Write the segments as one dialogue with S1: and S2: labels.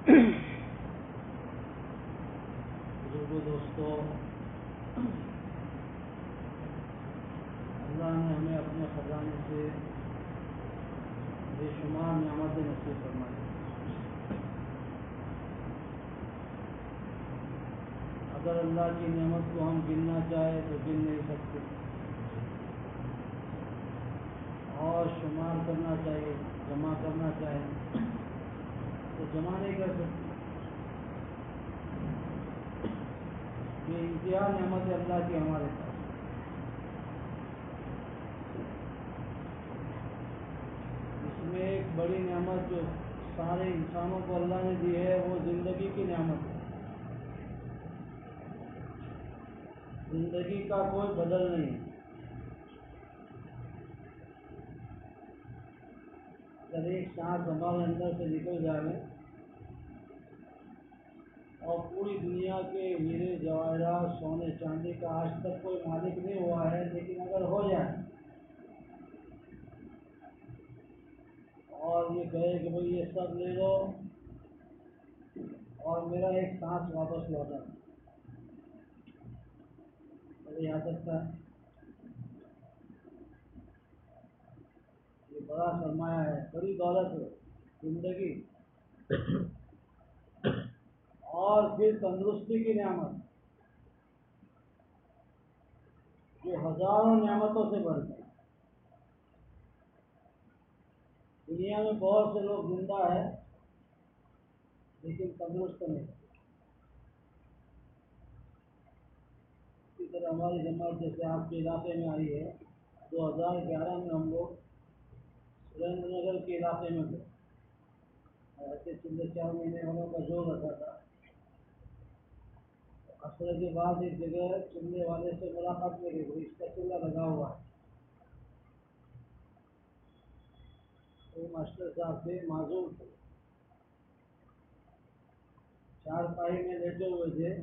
S1: بزرگوں دوستو، اللہ نے ہمیں اپنے خزانے سے بے شمار نعمتیں نصیب فرمائی۔ اگر اللہ کی نعمت کو ہم گننا چاہے تو گن نہیں سکتے، اور شمار کرنا چاہیے، جمع کرنا چاہے تو جمع نہیں کر سکتے۔ بے انتہا نعمت ہے اللہ کی ہمارے پاس۔ اس میں ایک بڑی نعمت جو سارے انسانوں کو اللہ نے دی ہے وہ زندگی کی نعمت ہے۔ زندگی کا کوئی بدل نہیں۔ اگر ایک سانس ہمارے اندر سے نکل جائے اور پوری دنیا کے ہیرے جواہرات سونے چاندی کا آج تک کوئی مالک نہیں ہوا ہے، لیکن اگر ہو جائے اور یہ کہے کہ بھئی یہ سب لے لو اور میرا ایک سانس واپس لوٹا، ارے آ سکتا ہے؟ یہ بڑا سرمایہ ہے، بڑی دولت ہے زندگی، اور پھر تندرستی کی نعمت جو ہزاروں نعمتوں سے بڑھتی ہے۔ دنیا میں بہت سے لوگ زندہ ہیں لیکن تندرست نہیں۔ اسی طرح ہماری جماعت جیسے آپ کے علاقے میں آئی ہے، 2011 میں ہم لوگ سریندر نگر کے علاقے میں گئے، ایسے 4 مہینے والوں کا زور رکھا تھا۔ عصر کے بعد ایک جگہ چلنے والے سے ملاقات میں گئی، اس کا چلہ لگا ہوا ہے، وہ ماسٹر صاحب تھے، معذور تھے، چارپائی میں لیٹے ہوئے تھے۔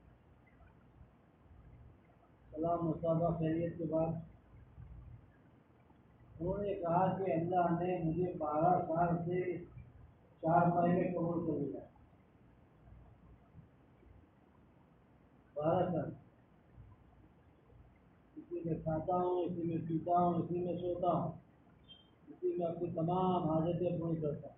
S1: سلام مصطفیٰ خیریت کے بعد انہوں نے کہا کہ اللہ نے مجھے 12 سال سے چارپائی میں قبول کر لیا۔ 12 سال اسی میں کھاتا ہوں، اسی میں پیتا ہوں، اسی میں سوتا ہوں، اسی میں اپنی تمام حاجتیں پوری کرتا ہوں۔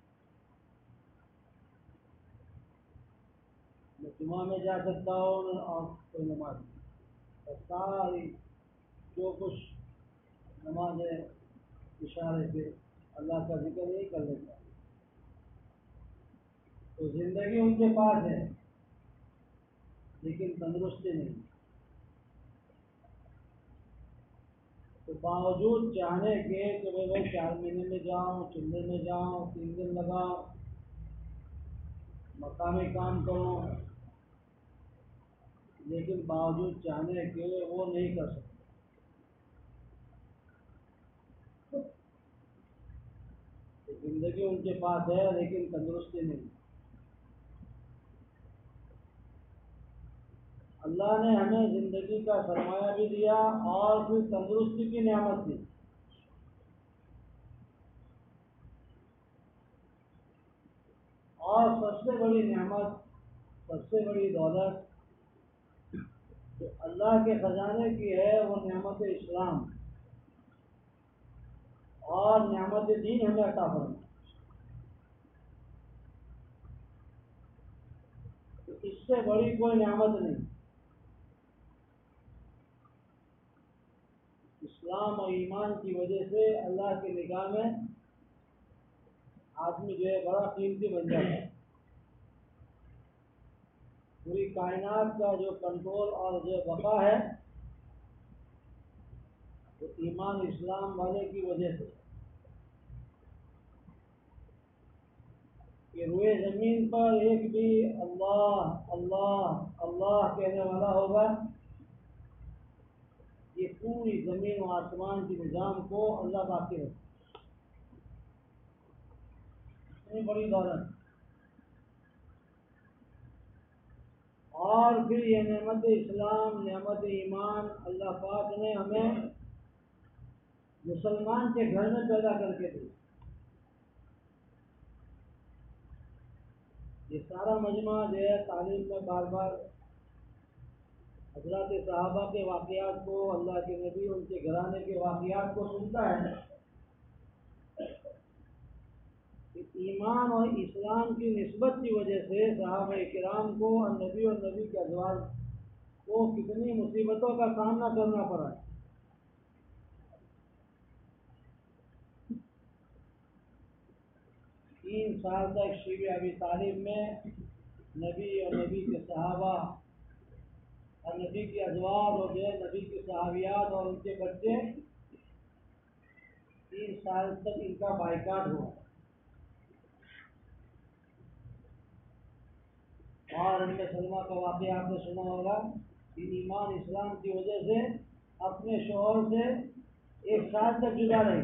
S1: میں جمعہ میں جا سکتا ہوں اور کوئی نماز نہیں، اور ساری جو کچھ نماز اشارے سے اللہ کا ذکر نہیں کر لیتا۔ تو زندگی ان کے پاس ہے لیکن تندرستی نہیں، تو باوجود چاہنے کے کہ میں 4 مہینے میں جاؤں، چندے میں جاؤں، 3 دن لگاؤں، مقامی کام کروں، لیکن باوجود چاہنے کے وہ نہیں کر سکتے۔ زندگی ان کے پاس ہے لیکن تندرستی نہیں۔ اللہ نے ہمیں زندگی کا سرمایہ بھی دیا اور پھر تندرستی کی نعمت دی، اور سب سے بڑی نعمت، سب سے بڑی دولت جو اللہ کے خزانے کی ہے وہ نعمت اسلام اور نعمت دین ہمیں عطا فرمائی۔ تو اس سے بڑی کوئی نعمت نہیں۔ اسلام اور ایمان کی وجہ سے اللہ کی نگاہ میں آدمی جو ہے بڑا قیمتی بن جاتا ہے۔ پوری کائنات کا جو کنٹرول اور جو بقا ہے وہ ایمان اسلام والے کی وجہ سے، کہ روئے زمین پر ایک بھی اللہ اللہ اللہ کہنے والا ہوگا، یہ پوری زمین و آسمان کے نظام کو اللہ باقی رکھے۔ اتنی بڑی دولت، اور پھر یہ نعمت اسلام، نعمت ایمان اللہ پاک نے ہمیں مسلمان کے گھر میں پیدا کر کے دی۔ یہ سارا مجمع جو ہے تعلیم میں بار بار حضرات صحابہ کے واقعات کو، اللہ کے نبی ان کے گھرانے کے واقعات کو سنتا ہے کہ ایمان اور اسلام کی نسبت کی وجہ سے صحابہ کرام کو اور نبی کے ازواج کو کتنی مصیبتوں کا سامنا کرنا پڑا ہے۔ 3 سال تک شیب ابی طالب میں نبی اور نبی کے صحابہ اور نبی کی ازواج اور جو ہے نبی کی صحابیات اور ان کے بچے 3 سال تک ان کا بائیکاٹ ہوا، اور ان میں سلمہ کا واقعہ آپ نے سنا ہوگا کہ ایمان اسلام کی وجہ سے اپنے شوہر سے 1 سال تک جدا رہی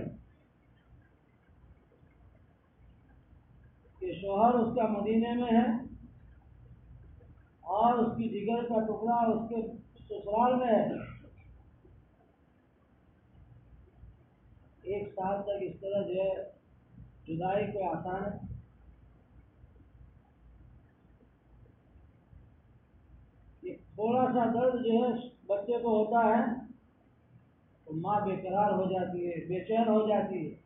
S1: کہ شوہر اس کا مدینے میں ہے اور اس کی جگر کا ٹکڑا اس کے سسرال میں ہے۔ 1 سال تک اس طرح جو ہے جدائی کوئی آسان ہے؟ یہ تھوڑا سا درد جو ہے بچے کو ہوتا ہے تو ماں بے قرار ہو جاتی ہے، بے چین ہو جاتی ہے۔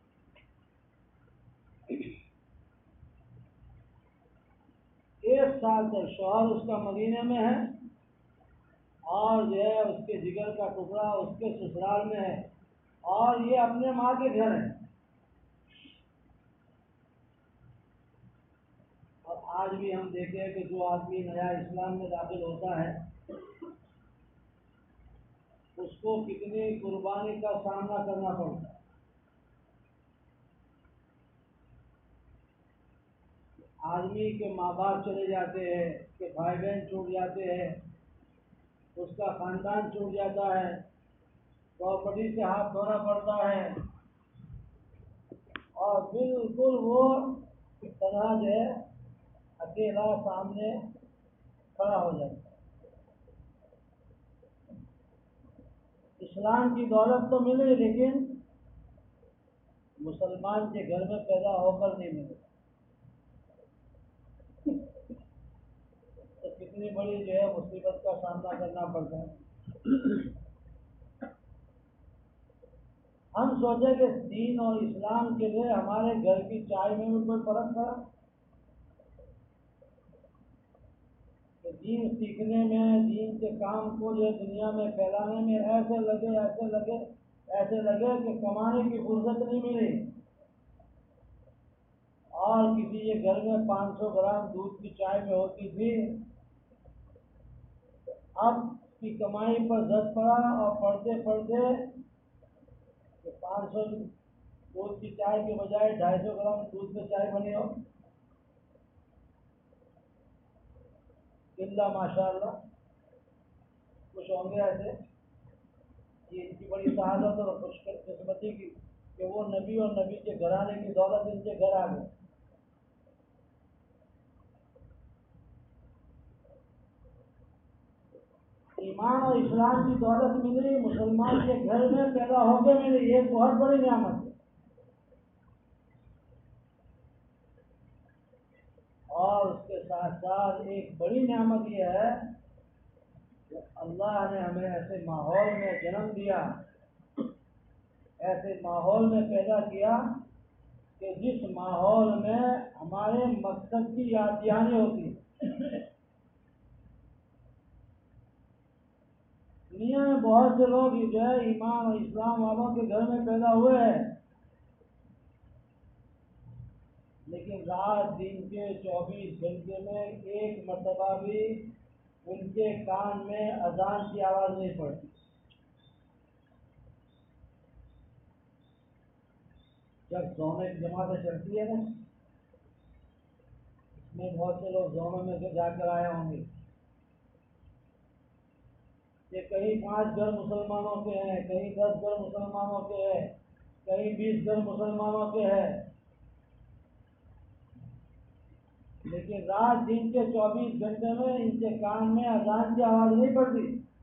S1: 1 سال تک شوہر اس کا مدینے میں ہے اور جو ہے اس کے جگر کا ٹکڑا اس کے سسرال میں ہے، اور یہ اپنے ماں کے گھر ہے۔ اور آج بھی ہم دیکھیں کہ جو آدمی نیا اسلام میں داخل ہوتا ہے اس کو کتنی قربانی کا سامنا کرنا پڑتا ہے۔ آدمی کے ماں باپ چلے جاتے ہیں، اس کے بھائی بہن چھوٹ جاتے ہیں، اس کا خاندان چھوٹ جاتا ہے، پراپرٹی سے ہاتھ دھونا پڑتا ہے، اور بالکل وہ اس طرح جو ہے اکیلا سامنے کھڑا ہو جاتا ہے۔ اسلام کی دولت تو ملی لیکن مسلمان کے گھر میں پیدا ہو کر نہیں ملی، تو کتنی بڑی جو ہے مصیبت کا سامنا کرنا پڑتا ہے۔ ہم سوچیں کہ دین اور اسلام کے لیے ہمارے گھر کی چائے میں بھی کوئی فرق تھا کہ دین سیکھنے میں، دین کے کام کو جو دنیا میں پھیلانے میں ایسے لگے کہ کمانے کی فرصت نہیں ملی، اور کسی کے گھر میں 500 گرام دودھ کی چائے میں ہوتی تھی، اب کی کمائی پر زد پڑا اور پڑھتے پڑھتے کہ 500 دودھ کی چائے کے بجائے 250 گرام دودھ میں چائے بنی ہو، اللہ ماشاء اللہ کچھ ہوں گے ایسے۔ یہ ان کی بڑی سعادت اور خوش قسمتی کی کہ وہ نبی اور نبی کے گھرانے کی دولت ان کے گھر آ گئی۔ ایمان اور اسلام کی دولت ملی، مسلمان کے گھر میں پیدا ہو کے ملی، یہ ایک بہت بڑی نعمت ہے۔ اور اس کے ساتھ ساتھ ایک بڑی نعمت یہ ہے کہ اللہ نے ہمیں ایسے ماحول میں جنم دیا، ایسے ماحول میں پیدا کیا کہ جس ماحول میں ہمارے مقصد کی یاد دہانی ہوتی ہے۔ دنیا میں بہت سے لوگ جو ہے ایمان اور اسلام والوں کے گھر میں پیدا ہوئے ہیں، لیکن رات دن کے 24 گھنٹے میں ایک مرتبہ بھی ان کے کان میں اذان کی آواز نہیں پڑتی۔ جب زومے کی جماعتیں چلتی ہے نا، اس میں بہت سے لوگ زومے میں سے جا کر آئے ہوں گے کہ کہیں 5 گھر مسلمانوں کے ہیں، کہیں 10 گھر مسلمانوں کے ہیں، کہیں 20 گھر مسلمانوں کے ہیں، لیکن رات دن کے 24 گھنٹے میں ان کے کان میں اذان کی آواز نہیں پڑتی،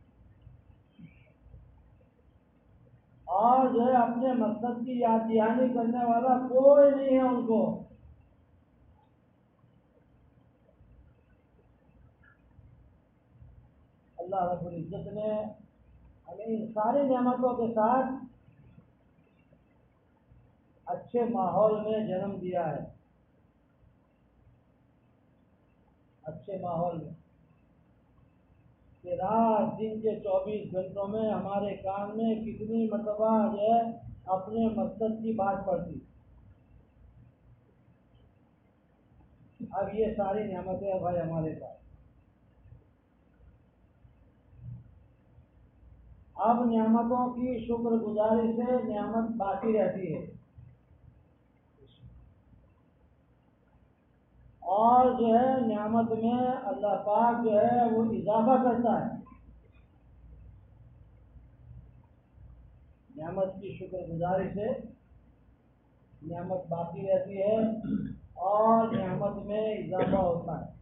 S1: اور جو ہے اپنے مقصد کی یاد دہانی کرنے والا کوئی نہیں ہے ان کو۔ اللہ رب العزت نے ہمیں ان ساری نعمتوں کے ساتھ اچھے ماحول میں جنم دیا ہے، اچھے ماحول میں کہ رات دن کے 24 گھنٹوں میں ہمارے کان میں کتنی مرتبہ جو ہے اپنے مقصد کی بات پڑتی۔ اب یہ ساری نعمتیں ہیں بھائی ہمارے پاس، اب نعمتوں کی شکر گزاری سے نعمت باقی رہتی ہے، اور جو ہے نعمت میں اللہ پاک جو ہے وہ اضافہ کرتا ہے۔ نعمت کی شکر گزاری سے نعمت باقی رہتی ہے اور نعمت میں اضافہ ہوتا ہے۔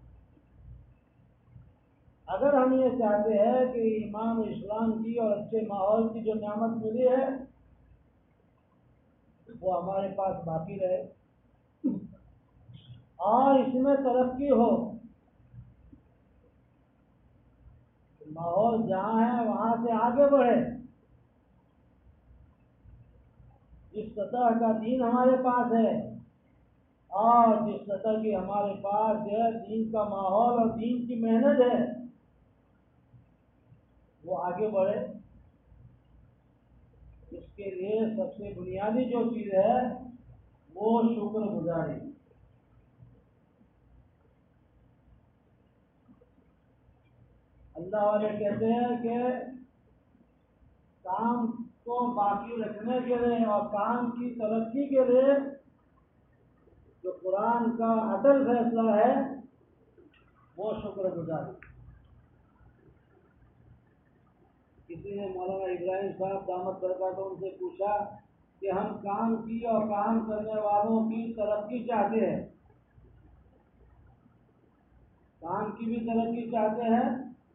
S1: اگر ہم یہ چاہتے ہیں کہ ایمان و اسلام کی اور اچھے ماحول کی جو نعمت ملی ہے وہ ہمارے پاس باقی رہے اور اس میں ترقی ہو، ماحول جہاں ہے وہاں سے آگے بڑھے، جس سطح کا دین ہمارے پاس ہے اور جس سطح کی ہمارے پاس جو ہے دین کا ماحول اور دین کی محنت ہے وہ آگے بڑھے۔ اس کے لیے سب سے بنیادی جو چیز ہے وہ شکر گزاری۔ اللہ والے کہتے ہیں کہ کام کو باقی رکھنے کے لیے اور کام کی ترقی کے لیے جو قرآن کا اٹل فیصلہ ہے وہ شکر گزاری۔ کسی نے مولانا ابراہیم صاحب دامت برکاتہ ان سے پوچھا کہ ہم کام کی اور کام کرنے والوں کی ترقی چاہتے ہیں، کام کی بھی ترقی چاہتے ہیں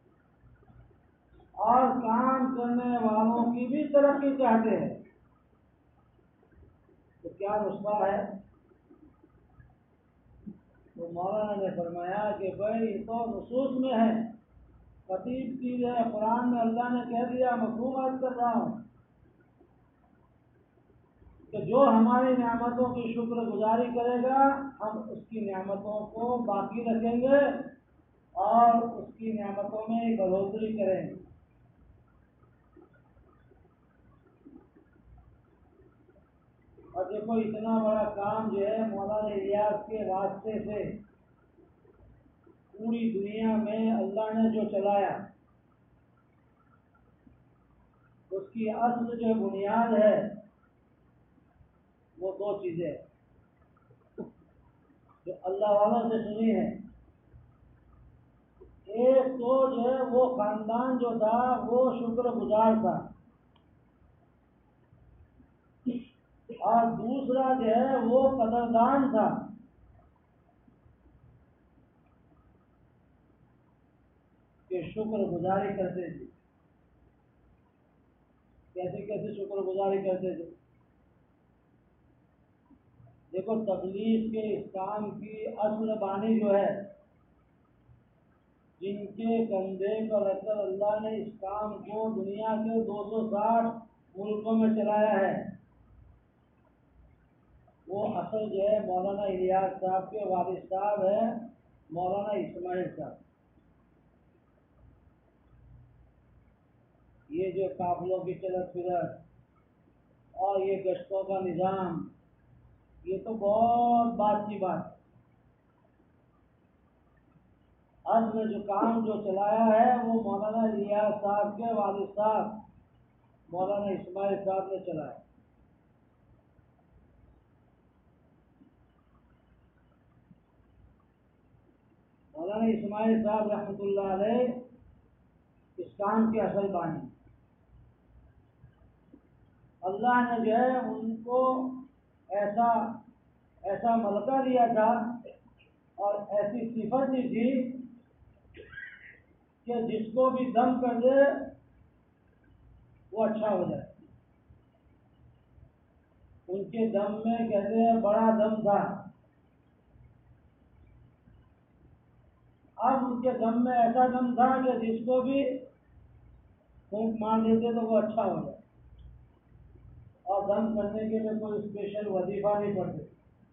S1: اور کام کرنے والوں کی بھی ترقی چاہتے ہیں، تو کیا نسخہ ہے؟ تو مولانا نے فرمایا کہ بھائی یہ تو نصوص میں ہے، قطعی چیز ہے، قرآن میں اللہ نے کہہ دیا، مفہوم عرض کر رہا ہوں کہ جو ہماری نعمتوں کی شکر گزاری کرے گا ہم اس کی نعمتوں کو باقی رکھیں گے اور اس کی نعمتوں میں بڑھوتری کریں گے۔ اور دیکھو اتنا بڑا کام جو ہے مولانا الیاس کے واسطے سے پوری دنیا میں اللہ نے جو چلایا اس کی اصل جو بنیاد ہے وہ دو چیزیں جو اللہ والوں سے سنی ہے۔ ایک تو جو ہے وہ خاندان جو تھا وہ شکر گزار تھا، اور دوسرا جو ہے وہ قدردان تھا کہ شکر گزاری کرتے تھے۔ کیسے کیسے شکر گزاری کرتے تھے؟ دیکھو تکلیف کے اس کام کی اصل بانی جو ہے، جن کے کندھے پر رکھ کر اللہ نے اس کام کو دنیا کے 260 ملکوں میں چلایا ہے، وہ اصل جو ہے مولانا الیاس صاحب کے والد صاحب ہے، مولانا اسماعیل صاحب۔ یہ جو قافلوں کی چلت پھرت اور یہ گشتوں کا نظام یہ تو بہت بات کی بات ہے، اصل جو کام جو چلایا ہے وہ مولانا الیاس صاحب کے والد صاحب مولانا اسماعیل صاحب نے چلایا۔ مولانا اسماعیل صاحب رحمۃ اللہ علیہ اس کام کے اصل بانی، اللہ نے جو ہے ان کو ایسا ملکہ دیا تھا اور ایسی صفت دی تھی کہ جس کو بھی دم کر دے وہ اچھا ہو جائے۔ ان کے دم میں کہتے ہیں بڑا دم تھا، اب ان کے دم میں ایسا دم تھا کہ جس کو بھی फूंक मार देते तो वो अच्छा हो जाए, और दम करने के लिए कोई स्पेशल वजीफा नहीं पढ़ते।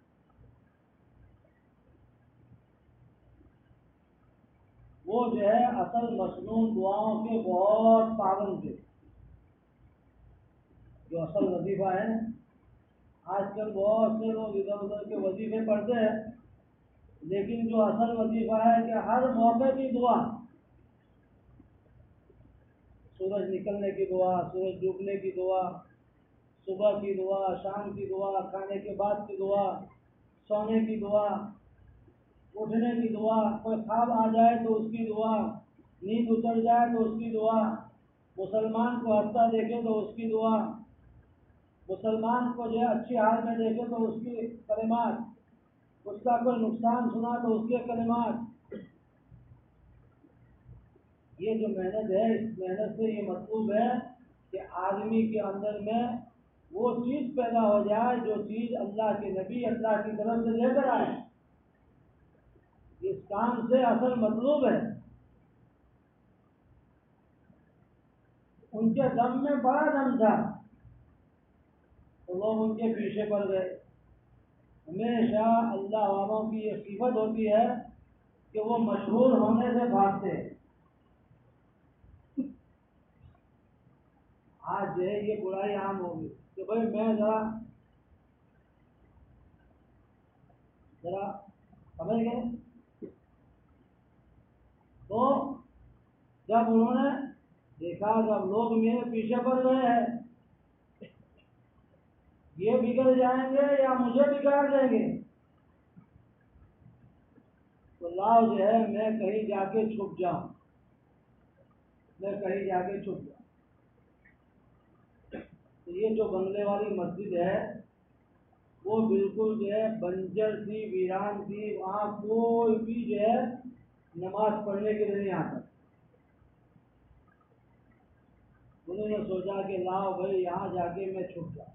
S1: वो जो है असल मसनून दुआओं के बहुत पाबंद थे। जो असल वजीफा है ना, आजकल बहुत से लोग इधर उधर के वजीफे पढ़ते हैं, लेकिन जो असल वजीफा है कि हर मौके की दुआ, सूरज निकलने की दुआ, सूरज डूबने की दुआ, सुबह की दुआ, शाम की दुआ, खाने के बाद की दुआ, सोने की दुआ, उठने की दुआ, कोई ख्वाब आ जाए तो उसकी दुआ, नींद उतर जाए तो उसकी दुआ, मुसलमान को हंसता देखे तो उसकी दुआ, मुसलमान को जो है अच्छी हाल में देखे तो उसकी कलिमात, उसका कोई नुकसान सुना तो उसके कलिमात। ये जो मेहनत है, इस मेहनत से ये मतलब है कि आदमी के अंदर में वो चीज पैदा हो जाए जो चीज अल्लाह के नबी अल्लाह की तरफ से लेकर आए। इस काम से असल मतलब है। उनके दम में बड़ा दम था तो लोग उनके पीछे पड़ गए। हमेशा अल्लाह वालों की ये सिफत होती है कि वो मशहूर होने से भागते हैं। आज जो है ये बुराई आम होगी कि भाई मैं जरा जरा समझ गए। तो जब उन्होंने देखा, जब लोग मेरे पीछे पड़ गए हैं, ये बिगड़ जाएंगे या मुझे बिगाड़ देंगे, तो लाओ जो है मैं कहीं जाके छुप जाऊं, मैं कहीं जाके छुप जाऊं। तो ये जो बंगले वाली मस्जिद है वो बिल्कुल जो है बंजर थी, वीरान थी, वहां कोई भी जो है नमाज पढ़ने के लिए नहीं आता। उन्होंने सोचा कि लाओ भाई यहाँ जाके मैं छुप जाऊं।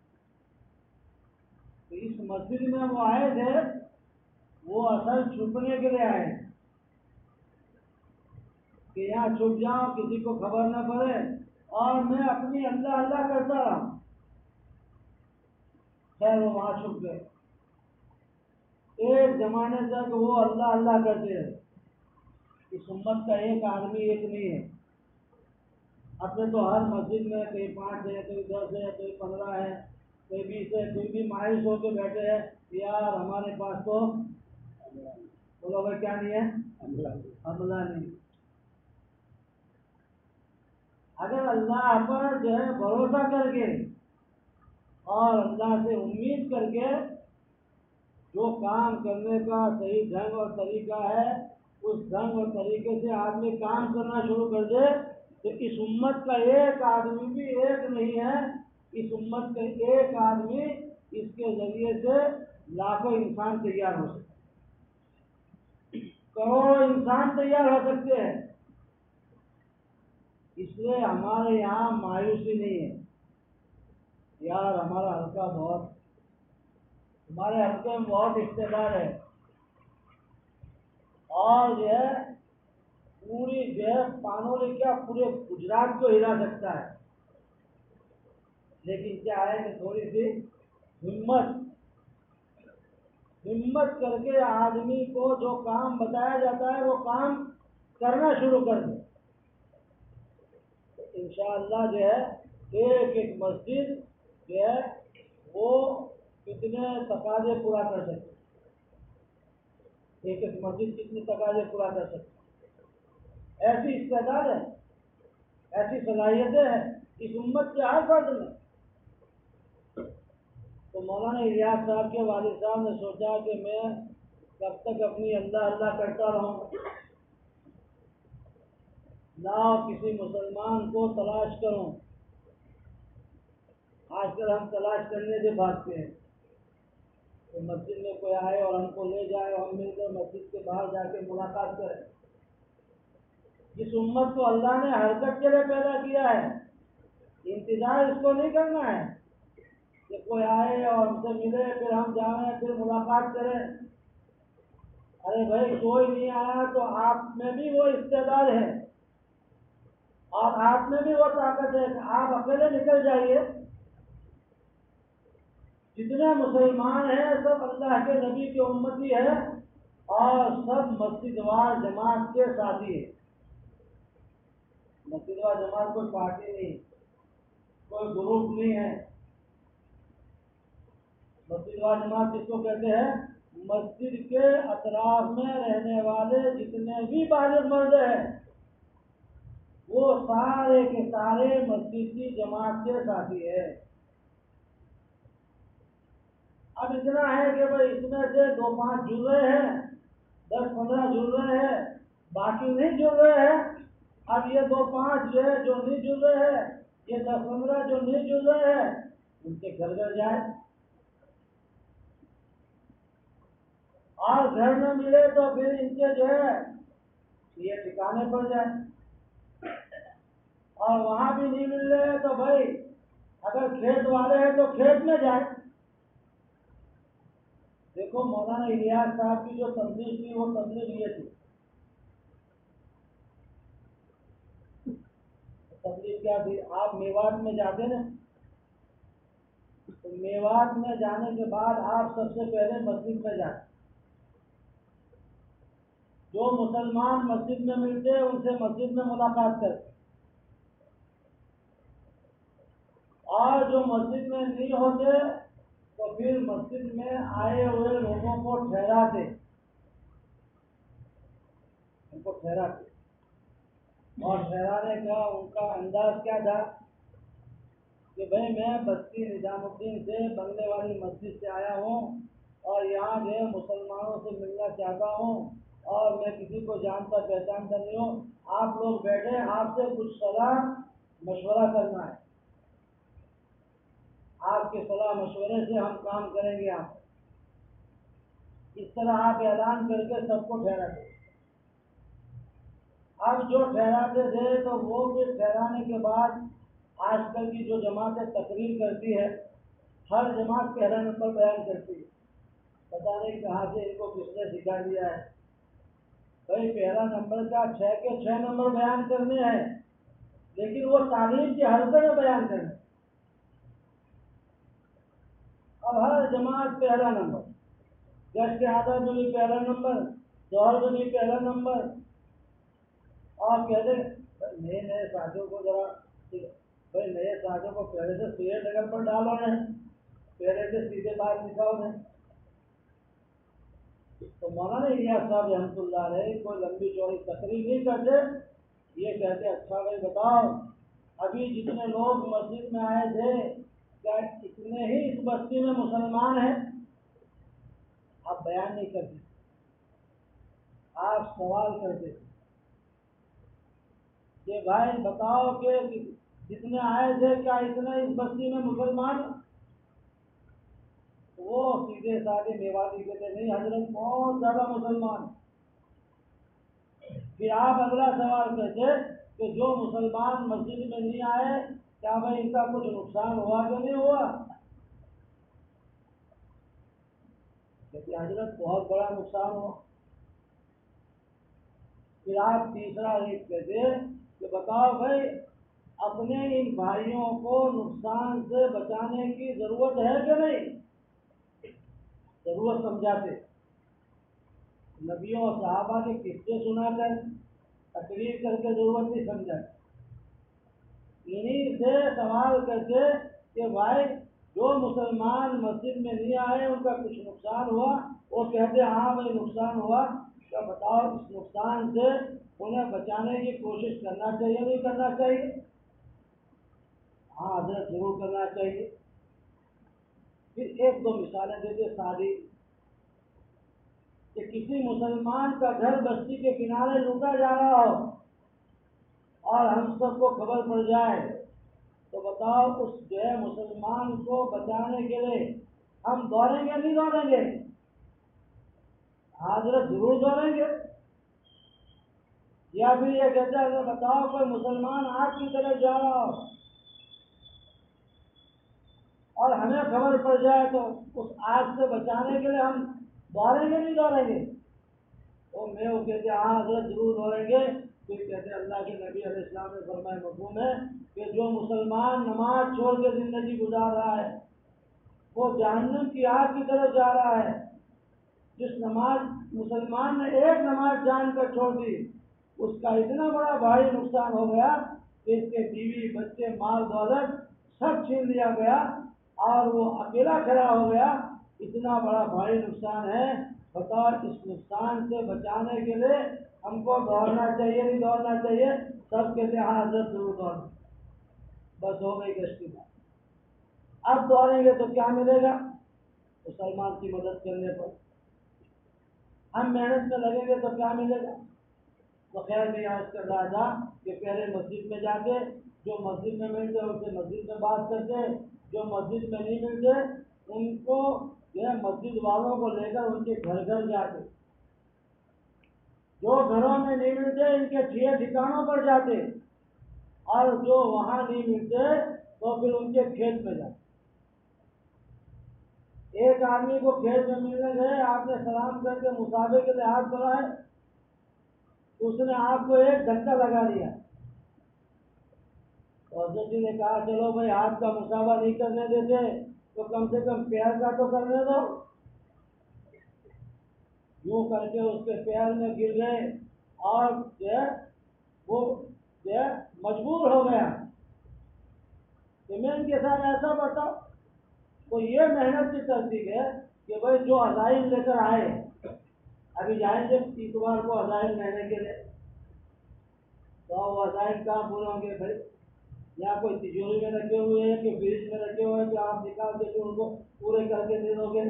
S1: तो इस मस्जिद में वो आए थे, वो असल छुपने के लिए आए कि यहाँ छुप जाऊं, किसी को खबर न पड़े और मैं अपनी अल्लाह अल्लाह करता रहा। खैर वो वहां छुप गए। एक जमाने तक वो अल्लाह अल्लाह करते रहे। इस उम्मत का एक आदमी एक नहीं है। अपने तो हर मस्जिद में कोई 5 है, कोई 10 है, कोई 15 है, कोई 20 है, कोई भी मायूस होकर बैठे हैं यार हमारे पास तो बोलो भाई क्या नहीं है, अमला नहीं। अगर अल्लाह पर जो है भरोसा करके और अल्लाह से उम्मीद करके जो काम करने का सही ढंग और तरीका है, उस ढंग और तरीके से आदमी काम करना शुरू कर दे, तो इस उम्मत का एक आदमी भी एक नहीं है। इस उम्मत का एक आदमी, इसके जरिए से लाखों इंसान तैयार हो सकते, करोड़ों इंसान तैयार हो सकते हैं। इसलिए हमारे यहाँ मायूसी नहीं है। यार हमारा हल्का बहुत, हमारे हल्के में बहुत इख्तियार है और जो है पूरी जो है पानोली क्या पूरे गुजरात को हिला सकता है। लेकिन क्या है कि थोड़ी सी हिम्मत हिम्मत करके आदमी को जो काम बताया जाता है वो काम करना शुरू कर दे, तो इंशाअल्लाह जो है एक एक मस्जिद जो है वो कितने तकाजे पूरा कर सकते, एक एक मस्जिद कितने तकाजे पूरा कर सकते। ऐसी इस्तेदाद है, ऐसी सलाहियतें हैं इस उम्मत के हर फर्द में। तो मौलाना इलियास साहब के वालिद साहब ने सोचा कि मैं कब तक अपनी अल्लाह अल्लाह करता रहूं, ना किसी मुसलमान को तलाश करूं। आजकल हम तलाश करने से भागते हैं तो मस्जिद में कोई आए और हमको ले जाए और हम मिलकर मस्जिद के बाहर जाके मुलाकात करें। इस उम्मत को अल्लाह ने हरकत के लिए पैदा किया है, इंतजार इसको नहीं करना है कि कोई आए और हमसे मिले फिर हम जाएं फिर मुलाकात करें। अरे भाई कोई नहीं आया तो आप में भी वो इस्तेदाद है, اور آپ میں بھی وہ طاقت ہے کہ آپ اکیلے نکل جائیے. جتنے مسلمان ہیں سب اللہ کے نبی کی امتی ہے اور سب مسجد وار جماعت کے ساتھی ہیں. مسجد وار جماعت کوئی پارٹی نہیں، کوئی گروپ نہیں ہے. مسجد وار جماعت جس کو کہتے ہیں مسجد کے اطراف میں رہنے والے جتنے بھی بالغ مرد ہیں وہ سارے کے سارے مسجد کی جماعت کے ساتھی ہے. اب اتنا ہے کہ بھائی اس میں سے 2-5 جڑ رہے ہیں، 10-15 جڑ رہے ہیں، باقی نہیں جڑ رہے ہیں. اب یہ 2-5 جو ہے جو نہیں جڑ رہے ہیں، یہ 10-15 جو نہیں جڑ رہے ہیں ان کے گھر گھر جائیں. اور گھر نہ ملے تو پھر ان کے جو ہے یہ ٹھکانے پر جائیں. اور وہاں بھی نہیں مل رہے تو بھائی اگر کھیت والے ہیں تو کھیت میں جائیں. دیکھو مولانا الیاس صاحب کی جو تبلیغ تھی وہ تبلیغ یہ تھی. تبلیغ کیا تھی؟ آپ میوات میں جاتے نا تو میوات میں جانے کے بعد آپ سب سے پہلے مسجد میں جائیں. جو مسلمان مسجد میں ملتے ان سے مسجد میں ملاقات کرتے اور جو مسجد میں نہیں ہوتے تو پھر مسجد میں آئے ہوئے لوگوں کو ٹھہراتے. ان کو ٹھہراتے اور ٹھہرانے کا ان کا انداز کیا تھا کہ بھائی میں بستی نظام الدین سے بنگلے والی مسجد سے آیا ہوں اور یہاں جو ہے مسلمانوں سے ملنا چاہتا ہوں اور میں کسی کو جانتا پہچانتا نہیں ہوں. آپ لوگ بیٹھے آپ سے کچھ صلاح مشورہ کرنا ہے. آپ کے صلاح مشورے سے ہم کام کریں گے. آپ اس طرح آپ اعلان کر کے سب کو ٹھہراتے. اب جو ٹھہراتے تھے تو وہ بھی ٹھہرانے کے بعد آج کل کی جو جماعتیں تقریر کرتی ہے ہر جماعت پہلا نمبر بیان کرتی ہے. پتا نہیں کہاں سے ان کو کس نے سکھا دیا ہے. بھائی پہلا نمبر کا 6 کے 6 نمبر بیان کرنے ہیں لیکن وہ تعلیم کے حلقے میں بیان کرنے. اب ہر جماعت پہلا نمبر، گشت عادت میں بھی پہلا نمبر، دور میں بھی پہلا نمبر. اور کہتے نئے نئے ساتھیوں کو ذرا بھائی نئے ساتھیوں کو پہلے سے سیرے ڈگر پر ڈالو نا، پہلے سے سیدھے بات نکاؤ نا. تو مولانا الیاس صاحب رحمۃ اللہ علیہ کوئی لمبی چوڑی تقریر نہیں کرتے. یہ کہتے اچھا بھائی بتاؤ ابھی جتنے لوگ مسجد میں آئے تھے کیا اتنے ہی اس بستی میں مسلمان ہیں؟ آپ بیان نہیں کرتے، آپ سوال کرتے کہ بھائی بتاؤ کہ جتنے آئے تھے کیا اتنے اس بستی میں مسلمان؟ وہ سیدھے سادے میواتی کہتے نہیں حضرت بہت زیادہ مسلمان. پھر آپ اگلا سوال کرتے کہ جو مسلمان مسجد میں نہیں آئے کیا بھائی ان کا کچھ نقصان ہوا کہ نہیں ہوا؟ کہتے حضرت بہت بڑا نقصان ہوا. پھر آپ تیسرا ایک کہتے کہ بتاؤ بھائی اپنے ان بھائیوں کو نقصان سے بچانے کی ضرورت ہے کہ نہیں؟ ضرورت سمجھاتے. نبیوں اور صحابہ کے قصے سنا کر تقریر کر کے ضرورت نہیں سمجھا. انہیں سے سوال کرتے کہ بھائی جو مسلمان مسجد میں نہیں آئے ان کا کچھ نقصان ہوا؟ وہ کہتے ہاں بھائی نقصان ہوا. کیا بتاؤ اس نقصان سے انہیں بچانے کی کوشش کرنا چاہیے نہیں کرنا چاہیے؟ ہاں حضرت ضرور کرنا چاہیے. پھر ایک دو مثالیں دیتے ساری کہ کسی مسلمان کا گھر بستی کے کنارے لوٹا جا رہا ہو اور ہم سب کو خبر پڑ جائے تو بتاؤ اس جو ہے مسلمان کو بچانے کے لیے ہم دوڑیں گے نہیں دوڑیں گے؟ حضرت ضرور دوڑیں گے. یا پھر یہ کہتا ہے بتاؤ کوئی مسلمان آگ کی طرف جا رہا ہو اور ہمیں خبر پڑ جائے تو اس آگ سے بچانے کے لیے ہم دوڑیں گے نہیں دوڑیں گے؟ تو میں وہ کہتے ہاں حضرت ضرور دوڑیں گے. پھر کہتے اللہ کے نبی علیہ السلام نے فرمایا مفہوم ہے کہ جو مسلمان نماز چھوڑ کے زندگی گزار رہا ہے وہ جہنم کی آگ کی طرف جا رہا ہے. جس مسلمان نے ایک نماز جان کر چھوڑ دی اس کا اتنا بڑا بھاری نقصان ہو گیا کہ اس کے بیوی بچے مال دولت سب چھین لیا گیا اور وہ اکیلا کھڑا ہو گیا. اتنا بڑا بھاری نقصان ہے. بطور اس نقصان سے بچانے کے لیے ہم کو دوڑنا چاہیے نہیں دوڑنا چاہیے؟ سب کہتے ہیں ہاں حضرت ضرور دوڑنا. بس ہو گئی گشتی بات. اب دوڑیں گے تو کیا ملے گا؟ مسلمان کی مدد کرنے پر. ہم محنت میں لگیں گے تو کیا ملے گا؟ تو خیر میں یاد کر رہا تھا کہ پہلے مسجد میں جا کے جو مسجد میں ملتے ان سے مسجد میں بات کرتے، جو مسجد میں نہیں ملتے ان کو مسجد والوں کو لے کر ان کے گھر گھر جاتے، جو گھروں میں نہیں ملتے ان کے ٹھکانوں پر جاتے، اور جو وہاں نہیں ملتے تو پھر ان کے کھیت میں جاتے. ایک آدمی کو کھیت میں ملنے گئے، آپ نے سلام کر کے مسافر کے لیے ہاتھ بڑھائے، اس نے آپ کو ایک دھکا لگا دیا. اور حضرت جی نے کہا چلو بھائی آپ کا مسافہ نہیں کرنے دیتے تو کم سے کم پیر کا تو کرنے دو. یوں کر کے اس کے پیر میں گر گئے اور وہ مجبور ہو گیا کہ میں ان کے ساتھ ایسا بتاؤ. تو یہ محنت کی تصدیق ہے کہ بھائی جو عزائم لے کر آئے، ابھی جائیں گے اتوار کو عزائم لینے کے لیے، تو وہ عزائم کہاں پورے ہوں گے بھائی؟ یا کوئی تجوری میں رکھے ہوئے ہیں کہ فریج میں رکھے ہوئے ہیں کہ آپ نکال کے ان کو پورے کر کے دے دو گے؟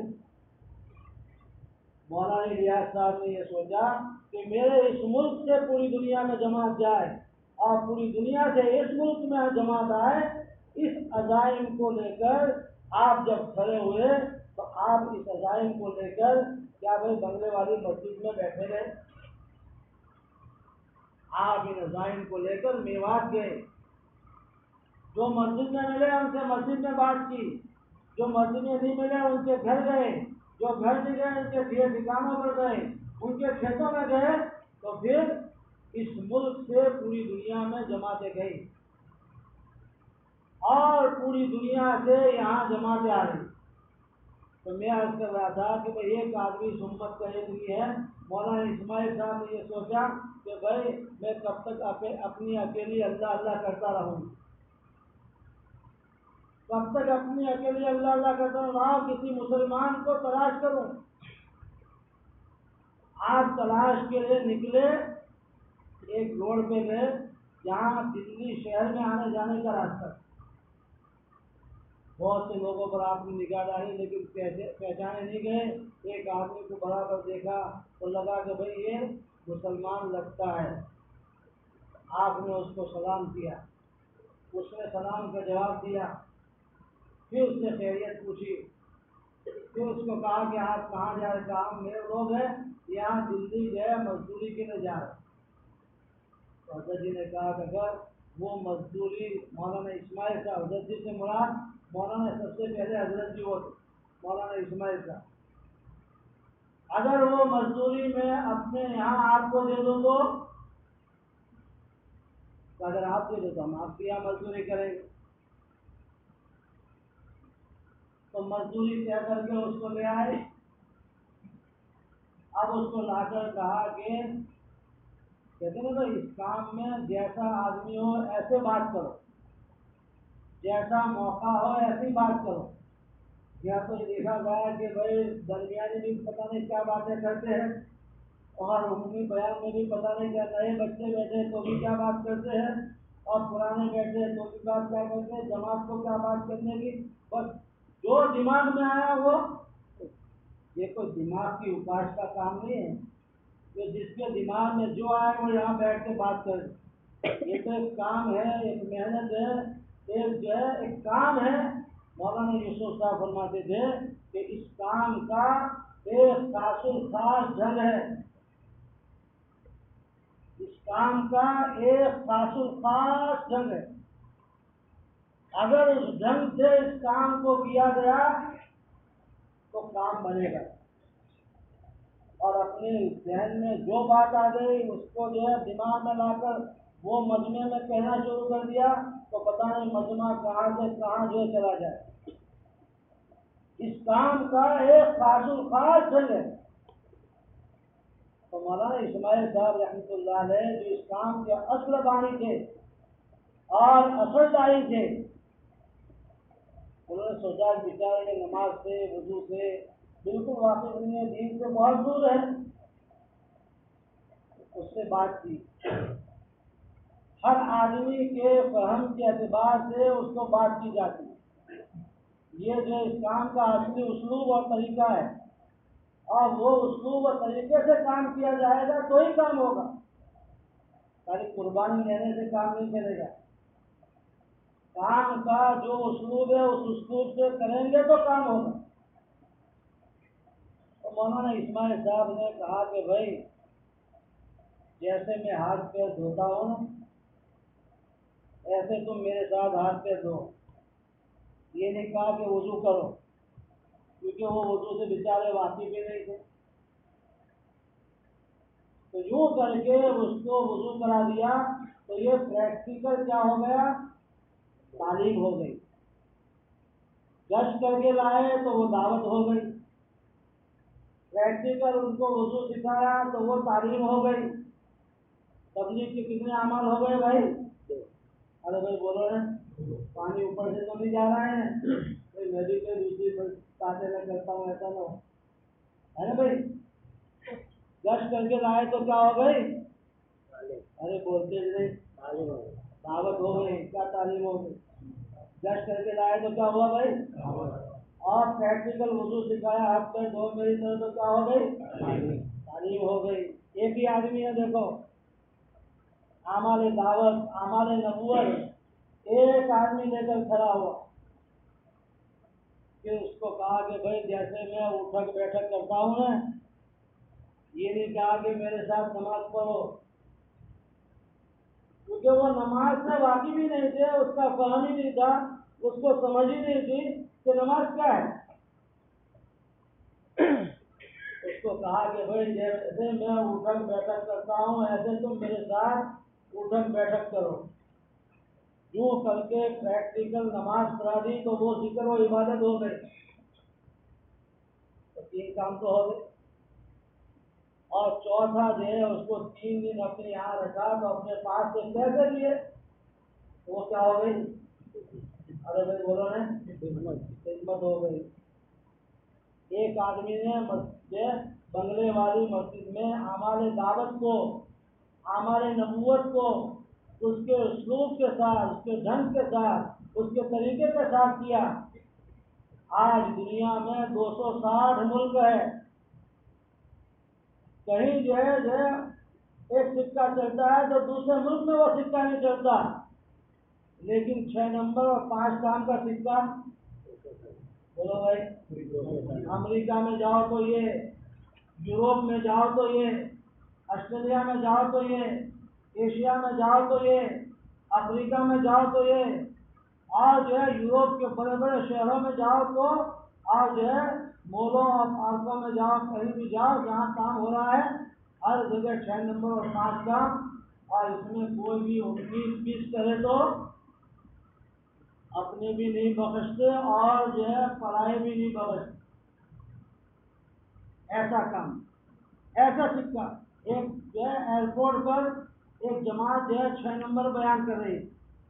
S1: مولانا ریاض صاحب نے یہ سوچا کہ میرے اس ملک سے پوری دنیا میں جماعت جائے اور پوری دنیا سے اس ملک میں جماعت آئے. اس عزائم کو لے کر آپ جب کھڑے ہوئے تو آپ اس عزائم کو لے کر کیا بھائی بنگلے والی مسجد میں بیٹھے رہے؟ آپ ان عزائم کو لے کر میوات گئے. جو مسجد میں ملے ان سے مسجد میں بات کی، جو مسجد میں نہیں ملے ان کے گھر گئے، جو گھر نہیں گئے ان کے ٹھکانوں پر گئے، ان کے کھیتوں میں گئے. تو پھر اس ملک سے پوری دنیا میں جماعتیں گئی اور پوری دنیا سے یہاں جماعتیں آ رہی. تو میں عرض کر رہا تھا کہ بھائی ایک آدمی سمت کا ایک بھی ہے. مولانا اسماعیل صاحب نے یہ سوچا کہ بھائی میں کب تک اپنی اکیلی اللہ اللہ کرتا رہوں، کب تک اپنی اکیلی اللہ اللہ کرتا رہوں؟ آپ کسی مسلمان کو تلاش کروں. آپ تلاش کے لیے نکلے، ایک روڈ پہ گئے جہاں دلی شہر میں آنے جانے کا راستہ. بہت سے لوگوں پر آپ نے نگاہ ڈالی لیکن پہچانے نہیں گئے. ایک آدمی کو برابر دیکھا تو لگا کہ بھائی یہ مسلمان لگتا ہے. آپ نے اس کو سلام کیا، اس نے سلام کا جواب دیا، پھر اس نے خیریت پوچھی، پھر اس کو کہا کہ آپ کہاں جا رہے؟ کہا میرے لوگ ہیں یہاں دلی گئے مزدوری کے لیے جا رہے. تو حضرت جی نے کہا کہ اگر وہ مزدوری مولانا اسماعیل صاحب، حضرت جی سے مراد مولانا سب سے پہلے حضرت جی وہ مولانا اسماعیل صاحب، اگر وہ مزدوری میں اپنے یہاں آپ کو دے دو تو اگر آپ دے دو تو ہم آپ کے یہاں مزدوری کریں گے. تو مزدوری طے کر کے اس کو لے آئے. اب اس کو لا کر کہا کہ کہتے نا بھائی اس کام میں جیسا آدمی ہو ایسے بات کرو، جیسا موقع ہو ایسی بات کرو. یا تو دیکھا گیا کہ بھائی درمیانی بھی پتہ نہیں کیا باتیں کرتے ہیں اور عمومی بیان میں بھی پتہ نہیں کیا، نئے بچے بیٹھے تو بھی کیا بات کرتے ہیں اور پرانے بیٹھے تو بھی بات کیا کرتے ہیں، جماعت کو کیا بات کرنے کی. بس جو دماغ میں آیا وہ، یہ کوئی دماغ کی اپاس کا کام نہیں ہے کہ جس کے دماغ میں جو آئے وہ یہاں بیٹھ کے بات کرے. یہ تو ایک کام ہے، ایک محنت ہے، ایک جو ہے ایک کام ہے. مولانا یوسف صاحب فرماتے تھے کہ اس کام کا ایک خاص جنگ ہے، اس کام کا ایک خاص جنگ ہے. اگر اس جنگ سے اس کام کو کیا گیا تو کام بنے گا. اور اپنے ذہن میں جو بات آ گئی اس کو جو ہے دماغ میں لا کر وہ مجمع میں کہنا شروع کر دیا تو پتہ نہیں مجمع کہاں سے کہاں جو چلا جائے۔ اس کام کا ایک خاص الخاص جنگ ہے۔ تو مولانا اسماعیل صاحب رحمۃ اللہ علیہ جو اس کام کے اصل بانی تھے اور اصل دائی تھے، انہوں نے سوچا کہ بیچارے نماز سے وضو سے بالکل واقف نہیں ہے، دین سے بہت دور ہے، اس سے بات کی۔ ہر آدمی کے فہم کے اعتبار سے اس کو بات کی جاتی ہے۔ یہ جو اس کام کا اصلی اسلوب اور طریقہ ہے، اور وہ اسلوب اور طریقے سے کام کیا جائے گا تو ہی کام ہوگا، خالی قربانی لینے سے کام نہیں چلے گا۔ کام کا جو اسلوب ہے اس اسلوب سے کریں گے تو کام ہوگا۔ تو مولانا اسماعیل صاحب نے کہا کہ بھائی جیسے میں ہاتھ پیر دھوتا ہوں نا، ایسے تم میرے ساتھ ہاتھ پیر دھو۔ یہ نہیں کہا کہ وضو کرو، کیونکہ وہ وضو سے بیچارے واقف بھی نہیں تھے۔ تو یوں کر کے اس کو وضو کرا دیا تو یہ پریکٹیکل کیا ہو گیا؟ تعلیم ہو گئی۔ گشت کر کے لائے تو وہ دعوت ہو گئی، پریکٹیکل ان کو وضو سکھایا تو وہ تعلیم ہو گئی۔ تبلیغ کے کتنے عمل ہو گئے بھائی؟ ارے بھائی بولو نا، پانی اوپر سے تو نہیں جا رہا ہے، میں بھی کوئی دوسری باتیں نہ کرتا ہوں، ایسا نہ ہو، ہے نا بھائی؟ گشت کر کے لائے تو کیا ہو گئی؟ ارے بولتے نہیں، دعوت ہو گئی۔ کیا تعلیم ہو گئی؟ گشت کر کے لائے تو کیا ہوا بھائی؟ اور پریکٹیکل وضو سکھایا، ہاتھ پیر دھو میری طرح تو کیا ہو گئی؟ تعلیم ہو گئی۔ ایک ہی آدمی ہے، دیکھو اعمال دعوت اعمال نبوت ایک آدمی لے کر کھڑا ہوا کہ اس کو کہا کہ بھائی جیسے میں اٹھک بیٹھک کرتا ہوں نا، یہ نہیں کہا کہ میرے ساتھ نماز پڑھو، کیونکہ وہ نماز سے واقف ہی نہیں تھے، اس کا فہم ہی نہیں تھا، اس کو سمجھ ہی نہیں تھی کہ نماز کیا ہے۔ اس کو کہا کہ بھائی جیسے میں اٹھک بیٹھک کرتا ہوں ایسے تم میرے ساتھ اٹھک بیٹھک کرو۔ یوں کر کے پریکٹیکل نماز پڑھا دی تو وہ ذکر و عبادت ہو گئی، تو 3 کام تو ہو گئے۔ اور چوتھا جو ہے اس کو 3 دن اپنے یہاں رکھا تو اپنے پاس سے کیسے لیے، وہ کیا ہو گئی؟ ارے بھائی بولو نا، خدمت ہو گئی۔ ایک آدمی نے مسجد بنگلے والی مسجد میں اعمال دعوت کو، اعمال نبوت کو اس کے اسلوب کے ساتھ، اس کے ڈھنگ کے ساتھ، اس کے طریقے کے ساتھ کیا۔ آج دنیا میں 260 ملک ہے، کہیں جو ہے ایک سکہ چلتا ہے تو دوسرے ملک میں وہ سکہ نہیں چلتا، لیکن 6 نمبر اور 5 کام کا سکہ، بولو بھائی، امریکہ میں جاؤ تو یہ، یوروپ میں جاؤ تو یہ، آسٹریلیا میں جاؤ تو یہ، ایشیا میں جاؤ تو یہ، افریقہ میں جاؤ تو یہ، اور جو ہے یوروپ کے بڑے بڑے شہروں میں جاؤ تو، اور جو ہے مولوں اور پارکوں میں جاؤ، کہیں بھی جاؤ جہاں کام ہو رہا ہے ہر جگہ 6 نمبر اور 5 کام، اور اس میں کوئی بھی 19-20 کرے تو اپنے بھی نہیں بخشتے اور جو ہے پرائے بھی نہیں بخشتے۔ ایسا کام، ایسا سکہ۔ ایک جو ہے ایئرپورٹ پر ایک جماعت جو ہے 6 نمبر بیان کر رہی،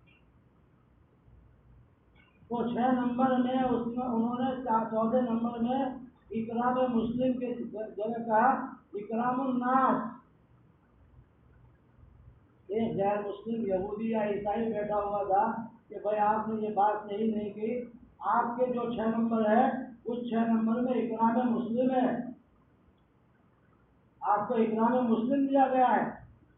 S1: تو 6 نمبر میں انہوں نے 14 نمبر میں اکرام مسلم کے جگہ کہا اکرام الناس۔ ایک غیر مسلم یہودی یا عیسائی بیٹھا ہوا تھا کہ بھائی آپ نے یہ بات صحیح نہیں کی، آپ کے جو 6 نمبر ہے اس 6 نمبر میں اکرام مسلم ہے، آپ کو اکرام مسلم دیا گیا ہے۔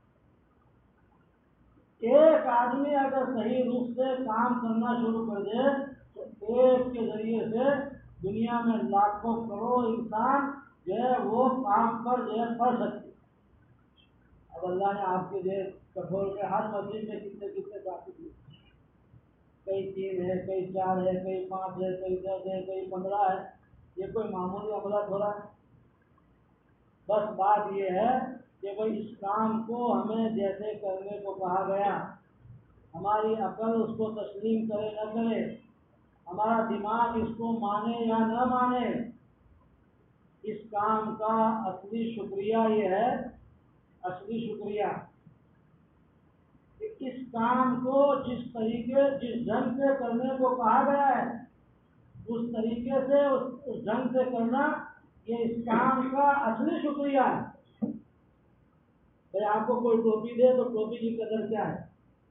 S1: ایک آدمی اگر صحیح روپ سے کام کرنا شروع کر دے تو ایک کے ذریعے سے دنیا میں لاکھوں کروڑ انسان جو ہے وہ کام پر جو ہے پڑ سکتے۔ اب اللہ نے آپ کے جو کٹھور کے ہر مسجد میں کتنے کتنے کافی دیے، کئی 3 ہے، کئی 4 ہے، کئی 5 ہے، کئی 10 ہے، کئی 15 ہے، یہ کوئی معمولی عملہ تھوڑا ہے۔ بس بات یہ ہے کہ بھائی اس کام کو ہمیں جیسے کرنے کو کہا گیا، ہماری عقل اس کو تسلیم کرے نہ کرے، ہمارا دماغ اس کو مانے یا نہ مانے، اس کام کا اصلی شکریہ یہ ہے، اصلی شکریہ کہ اس کام کو جس طریقے جس ڈھنگ سے کرنے کو کہا گیا ہے اس طریقے سے اس ڈھنگ سے کرنا، یہ اس کام کا اصلی شکریہ ہے۔ بھائی آپ کو کوئی ٹوپی دے تو ٹوپی کی قدر کیا ہے؟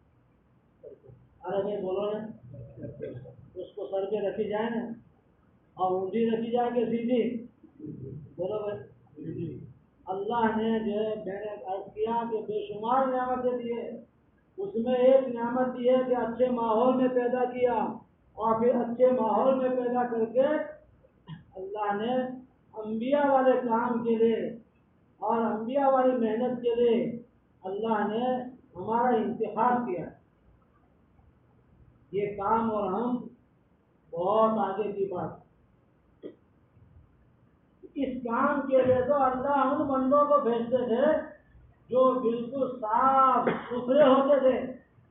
S1: ارے بھائی بولو نا، اس کو سر پہ رکھی جائے نا، اور الٹی رکھی جائے کہ سیدھی؟ بولو بھائی، اللہ نے جو ہے میں نے عرض کیا کہ بے شمار نعمتیں دیے، اس میں ایک نعمت یہ ہے کہ اچھے ماحول میں پیدا کیا، اور پھر اچھے ماحول میں پیدا کر کے اللہ نے انبیاء والے کام کے لیے اور انبیاء والی محنت کے لیے اللہ نے ہمارا انتخاب کیا۔ یہ کام اور ہم بہت آگے کی بات، اس کام کے لیے تو اللہ ان بندوں کو بھیجتے تھے جو بالکل صاف ستھرے ہوتے تھے،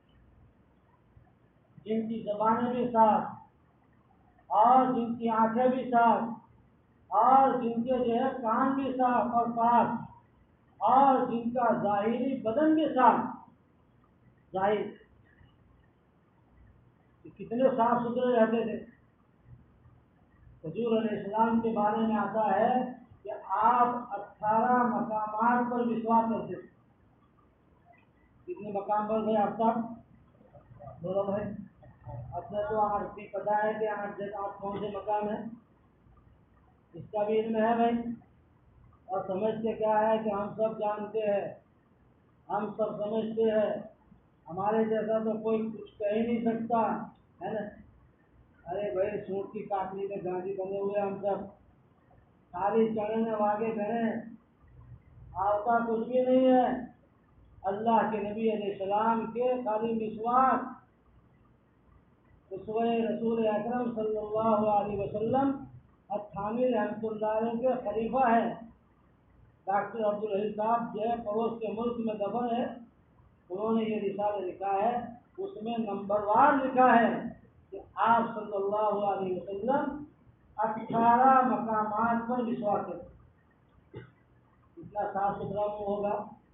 S1: جن کی زبانیں بھی صاف اور جن کی آنکھیں بھی صاف اور جن کے جو ہے کان بھی صاف اور پاک اور جن کا ظاہری بدن بھی صاف ظاہر، کتنے صاف ستھرے رہتے تھے۔ حضور علیہ السلام کے بارے میں آتا ہے کہ آپ 18 مقامات پر وشواس کرتے تھے۔ کتنے مقام پر گئے آپ تک؟ بولو بھائی، اپنے تو آپ بھی پتا ہے کہ آپ کون سے مقام ہیں، اس کا بھی علم ہے بھائی، اور سمجھتے کیا ہے کہ ہم سب جانتے ہیں، ہم سب سمجھتے ہیں، ہمارے جیسا تو کوئی کچھ کہہ ہی نہیں سکتا ہے نا۔ ارے بھائی، سوٹ کی کاٹلی میں گاندھی بنے ہوئے ہم سب، خالی چڑھے میں واگے بھرے، آتا کچھ بھی نہیں ہے۔ اللہ کے نبی علیہ السلام کے خالی مسواک، اسوہ رسول اکرم صلی اللہ علیہ وسلم حامد رحمۃ اللہ علیہ کے خلیفہ ہے، ڈاکٹر عبدالرحیم صاحب جو ہے پڑوس کے ملک میں دفن ہے، انہوں نے یہ رسالہ لکھا ہے، اس میں نمبر وار لکھا ہے کہ آپ صلی اللہ علیہ وسلم 18 مقامات پر مسواک کرتے۔ اتنا صاف ستھرا منہ ہوگا،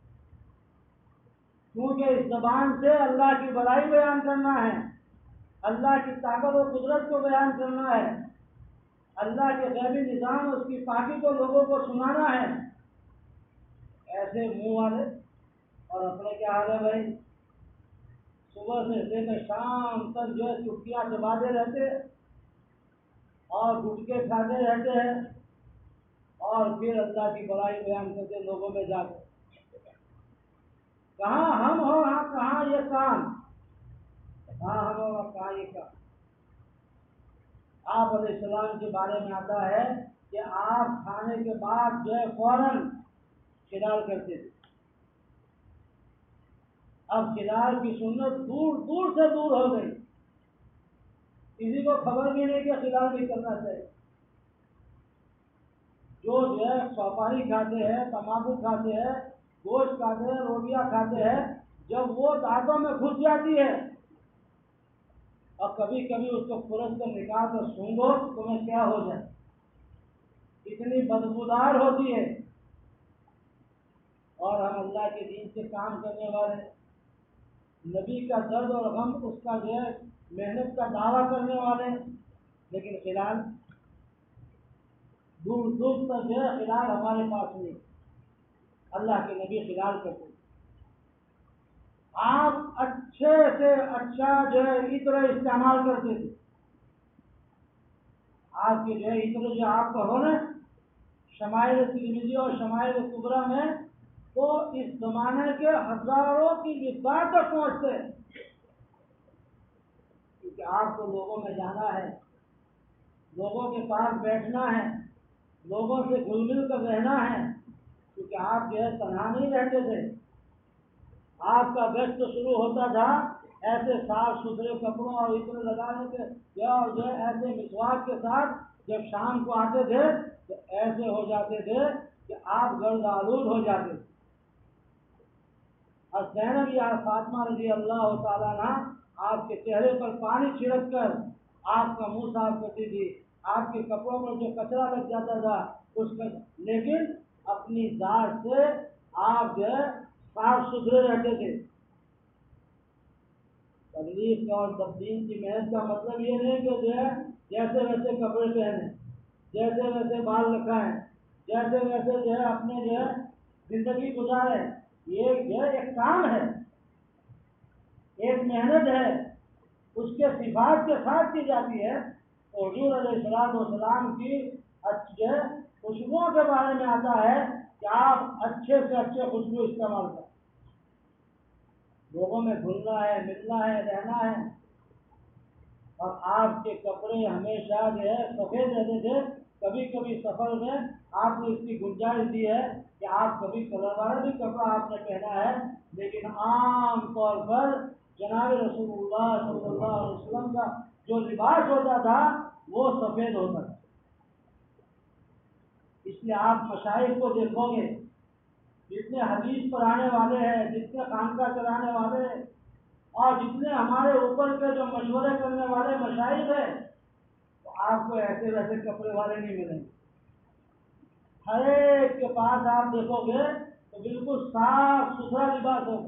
S1: کیونکہ اس زبان سے اللہ کی بڑائی بیان کرنا ہے، اللہ کی طاقت و قدرت کو بیان کرنا ہے، اللہ کے غیبی نظام اس کی پاکی کو لوگوں کو سنانا ہے۔ ایسے منہ والے، اور اپنے کیا حال ہے بھائی، صبح سے لے کر شام تک جو ہے چٹکیاں چباتے رہتے اور گٹکے کھاتے رہتے ہیں، اور پھر اللہ کی بڑائی بیان کرتے لوگوں میں جا کر۔ کہاں ہم ہو کہاں یہ کام، کہاں ہم ہو کہاں یہ کام۔ آپ علیہ السلام کے بارے میں آتا ہے کہ آپ کھانے کے بعد جو ہے فوراً خلال کرتے تھے۔ اب خلال کی سنت دور دور سے دور ہو گئی، کسی کو خبر بھی نہیں کہ خلال بھی کرنا چاہیے۔ جو ہے سوپاری کھاتے ہیں، تمباکو کھاتے ہیں، گوشت کھاتے ہیں، روٹیاں کھاتے ہیں، جب وہ دانتوں میں گھس جاتی ہے اور کبھی کبھی اس کو فرش کر نکال کر سونگھو تو تمہیں کیا ہو جائے، اتنی بدبودار ہوتی ہے۔ اور ہم اللہ کے دین سے کام کرنے والے، نبی کا درد اور غم اس کا جو ہے محنت کا دعویٰ کرنے والے، لیکن خلال دور دور تک جو ہے خلال ہمارے پاس نہیں۔ اللہ کے نبی خلال کرتے، آپ اچھے سے اچھا جو ہے عطر استعمال کرتے تھے۔ آپ کی جو ہے عطر جو آپ کا ہو نا شمائل ترمذی اور شمائل کبریٰ میں، وہ اس زمانے کے ہزاروں کی مقدار تک پہنچتے ہیں، کیونکہ آپ کو لوگوں میں جانا ہے، لوگوں کے پاس بیٹھنا ہے، لوگوں سے گھل مل کر رہنا ہے، کیونکہ آپ جو ہے تنہا نہیں رہتے تھے۔ آپ کا گشت شروع ہوتا تھا ایسے صاف ستھرے کپڑوں اور عطر لگانے کے جو ہے ایسے مسواک کے ساتھ، جب شام کو آتے تھے تو ایسے ہو جاتے تھے کہ آپ گرد آلود ہو جاتے تھے۔ اور زینب یا فاطمہ رضی اللہ تعالیٰ عنہ آپ کے چہرے پر پانی چھڑک کر آپ کا منہ صاف کرتی تھی، آپ کے کپڑوں پر جو کچرا لگ جاتا تھا اس کا، لیکن اپنی ذات سے آپ جو ہے صاف ستھرے رہتے تھے۔ تکلیف کا اور تبدیل کی محنت کا مطلب یہ نہیں کہ جو ہے جیسے ویسے کپڑے پہنے، جیسے ویسے بال رکھائیں، جیسے ویسے جو ہے اپنے جو ہے زندگی گزارے۔ یہ جو ہے ایک کام ہے، ایک محنت ہے، اس کے صفات کے ساتھ کی جاتی ہے۔ تو حضور علیہ السلام کی جو ہے خوشبوؤں کے بارے میں آتا ہے کہ آپ اچھے سے اچھے خوشبو استعمال کریں، لوگوں میں گھلنا ہے، ملنا ہے، رہنا ہے۔ اور آپ کے کپڑے ہمیشہ جو ہے سفید رہتے تھے۔ کبھی کبھی سفر میں آپ نے اس کی گنجائش دی ہے کہ آپ کبھی کلر والا بھی کپڑا آپ نے پہنا ہے، لیکن عام طور پر جناب رسول اللہ صلی اللہ علیہ وسلم کا جو لباس ہوتا تھا وہ سفید ہوتا تھا۔ اس لیے آپ مشائخ کو دیکھو گے، جتنے حدیث پڑھانے والے ہیں، جتنے خانقاہ چلانے والے ہیں، اور جتنے ہمارے اوپر کے جو مشورے کرنے والے مشائخ ہیں، تو آپ کو ایسے ویسے کپڑے والے نہیں ملیں گے۔ ہر ایک کے پاس آپ دیکھو گے تو بالکل صاف ستھرا لباس ہوگا۔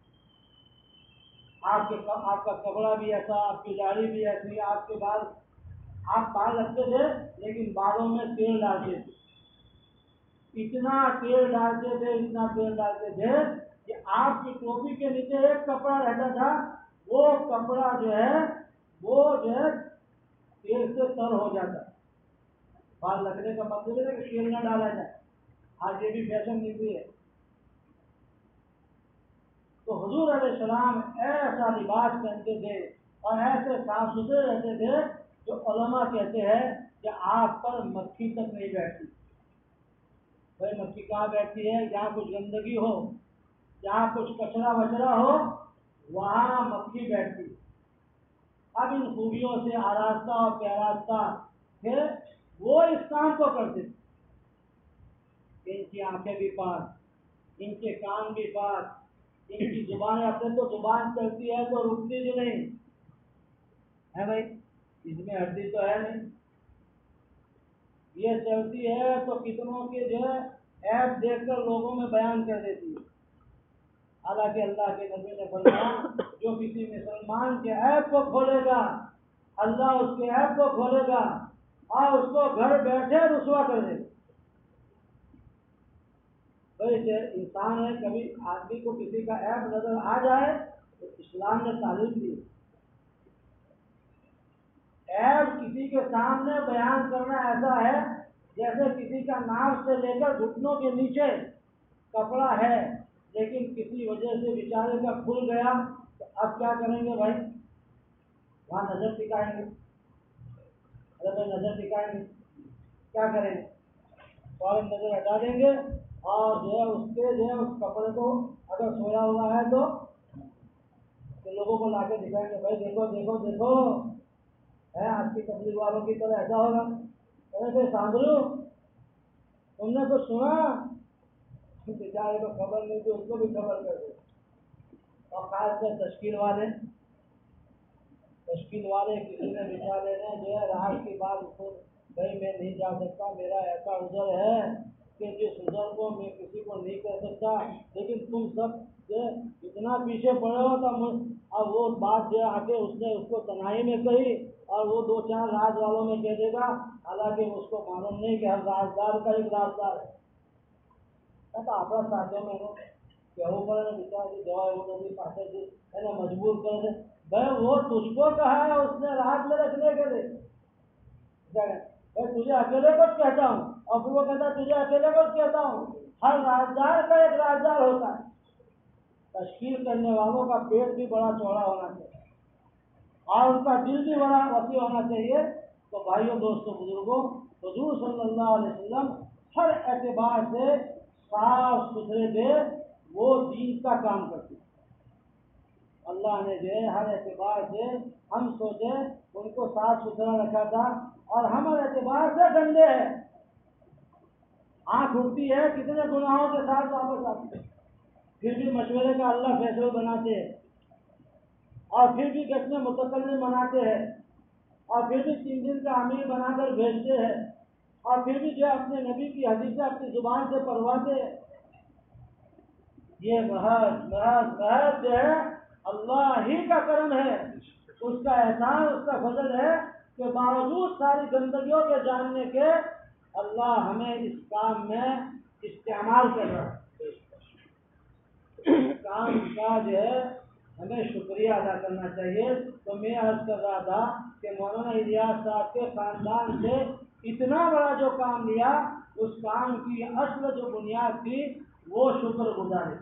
S1: آپ کا کپڑا بھی ایسا، آپ کی داڑھی بھی ایسی، آپ کے بال، آپ بال رکھتے تھے لیکن بالوں میں تیل ڈالتے تھے، اتنا تیل ڈالتے تھے، اتنا تیل ڈالتے تھے کہ آپ کی ٹوپی کے نیچے ایک کپڑا رہتا تھا، وہ کپڑا جو ہے تیل سے تر ہو جاتا ہے۔ بال رکھنے کا مطلب ہے کہ تیل نہ ڈالا جائے، آج یہ بھی فیشن نکلی ہے۔ تو حضور علیہ السلام ایسا لباس پہنتے تھے اور ایسے صاف ستھرے رہتے تھے جو علماء کہتے ہیں کہ آپ پر مکھی تک نہیں بیٹھتی۔ بھائی مکھی کہاں بیٹھتی ہے؟ جہاں کچھ گندگی ہو، جہاں کچھ کچرا وچرا ہو، وہاں مکھی بیٹھتی۔ اب ان خوبیوں سے آراستہ اور پیراستہ تھے، وہ اس کام کو کرتے تھے۔ ان کی آنکھیں بھی پاک، ان کے کان بھی پاک، ان کی زبانیں، اپنے تو زبان چلتی ہے تو رکتی بھی نہیں ہے، بھائی اس میں ہڈی تو ہے نہیں، یہ چلتی ہے تو کتنوں کے جو ہے عیب دیکھ کر لوگوں میں بیان کر دیتی ہے۔ حالانکہ اللہ کے نبی نے فرمایا جو کسی مسلمان کے عیب کو کھولے گا اللہ اس کے عیب کو کھولے گا اور اس کو گھر بیٹھے رسوا کر دے گا۔ انسان ہے، کبھی آدمی کو کسی کا عیب نظر آ جائے تو اسلام نے تعلیم دی، عیب کسی کے سامنے بیان کرنا ایسا ہے جیسے کسی کا ناف سے لے کر گھٹنوں کے نیچے کپڑا ہے لیکن کسی وجہ سے بیچارے کا کھل گیا تو اب کیا کریں گے بھائی؟ وہاں نظر ٹکائیں گے، ارے بھائی نظر ٹکائیں گے، کیا کریں گے؟ فوراً نظر ہٹا دیں گے اور جو ہے اس کپڑے کو اگر سویا ہوا ہے تو لوگوں کو لا کے دکھائیں گے، بھائی دیکھو دیکھو دیکھو ہے آپ کی تبلیغ والوں کی طرح ایسا ہوگا۔ ایسے سانبھلو تم نے کچھ سنا؟ بیچارے کو خبر نہیں تو اس کو بھی خبر کر دو۔ اور خاص کر تشکیل والے کسی نے بیچارے نے جو ہے راہ کی بات کو، بھائی میں نہیں جا سکتا، میرا ایسا عذر ہے کہ جس عذر کو میں کسی کو نہیں کہہ سکتا، لیکن تم سب جو اتنا پیچھے پڑے ہو تو اب وہ بات جو آ کے اس نے اس کو تنہائی میں کہی اور وہ دو چار راز والوں میں کہہ دے گا، حالانکہ اس کو معلوم نہیں کہ ہر رازدار کا ایک رازدار ہے۔ آپ ساتھوں میں کہوں پر بیچارے جواب پاتے تھے مجبور کر دے، بھائی وہ تجھ کو کہا ہے اس نے رات میں رکھنے کے لیے، بھائی تجھے اکیلے کو کہتا ہوں، اور پھر وہ کہتا ہے تجھے اکیلے کو کہتا ہوں۔ ہر رازدار کا ایک رازدار ہوتا ہے۔ تشکیل کرنے والوں کا پیٹ بھی بڑا چوڑا ہونا چاہیے اور ان کا دل بھی بڑا وسیع ہونا چاہیے۔ تو بھائیوں، دوستوں، بزرگوں، حضور صلی اللہ علیہ وسلم ہر اعتبار سے صاف ستھرے تھے، وہ دین کا کام کرتے ہیں۔ اللہ نے جو ہے ہر اعتبار سے ہم سوچے ان کو صاف ستھرا رکھا تھا اور ہم ہر اعتبار سے گندے ہیں۔ آنکھ اٹھتی ہے کتنے گناہوں کے ساتھ واپس آتے ہیں، پھر بھی مشورے کا اللہ فیصلے بناتے ہیں، اور پھر بھی کتنے متکلم بناتے ہیں، اور پھر بھی 3 دن کا امیر بنا کر بھیجتے ہیں، اور پھر بھی جو اپنے نبی کی حدیثیں اپنی زبان سے پڑھواتے ہیں۔ یہ محض جو ہے اللہ ہی کا کرم ہے، اس کا احسان، اس کا فضل ہے کہ باوجود ساری گندگیوں کے جاننے کے اللہ ہمیں اس کام میں استعمال کر رہا ہے۔ کام کا جو ہے ہمیں شکریہ ادا کرنا چاہیے۔ تو میں عرض کر رہا تھا کہ مولانا الیاس صاحب کے خاندان سے اتنا بڑا جو کام لیا، اس کام کی اصل جو بنیاد تھی وہ شکر گزاری۔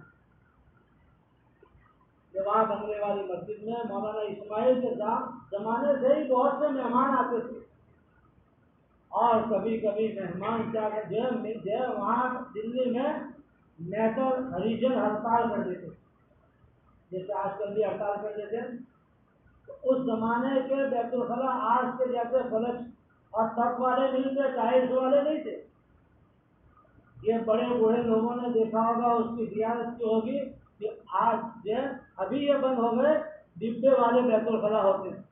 S1: جب آپ بنگلے والی مسجد میں مولانا اسماعیل کے زمانے سے ہی بہت سے مہمان آتے تھے، اور کبھی کبھی مہمان کیا جو وہاں دلی میں نیٹر ہریجن ہڑتال کر دیتے، جیسے آج کل بھی ہڑتال کر دیتے، تو اس زمانے کے بیت الخلا آج کے جیسے فلش اور تب والے نہیں تھے، ٹائلس والے نہیں تھے۔ یہ بڑے بوڑھے لوگوں نے دیکھا ہوگا، اس کی زیارت کی ہوگی کہ آج جو ابھی یہ بند ہو گئے، ڈبے والے بیت الخلا ہوتے ہیں۔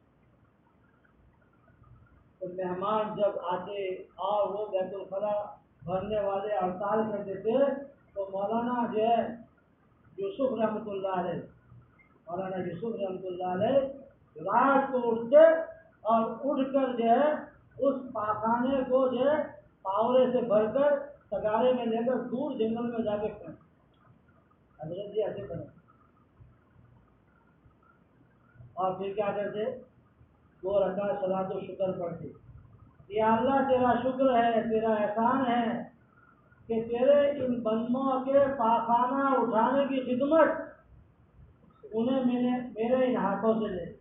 S1: تو مہمان جب آتے اور وہ بیت الخلا بھرنے والے ہڑتال کرتے تھے، تو مولانا جو ہے یوسف رحمۃ اللہ علیہ، مولانا یوسف رحمۃ اللہ علیہ رات کو اٹھتے اور اٹھ کر جو ہے اس پاخانے کو جو ہے پاورے سے بھر کر تگارے میں لے کر دور جنگل میں جا کے پھینک، حضرت جی ایسے کریں، اور پھر کیا کرتے؟ 2 رکعت صلاۃ و شکر پڑھتے، یا اللہ تیرا شکر ہے، تیرا احسان ہے کہ تیرے ان بندوں کے پاخانہ اٹھانے کی خدمت انہیں میرے ان ہاتھوں سے لے،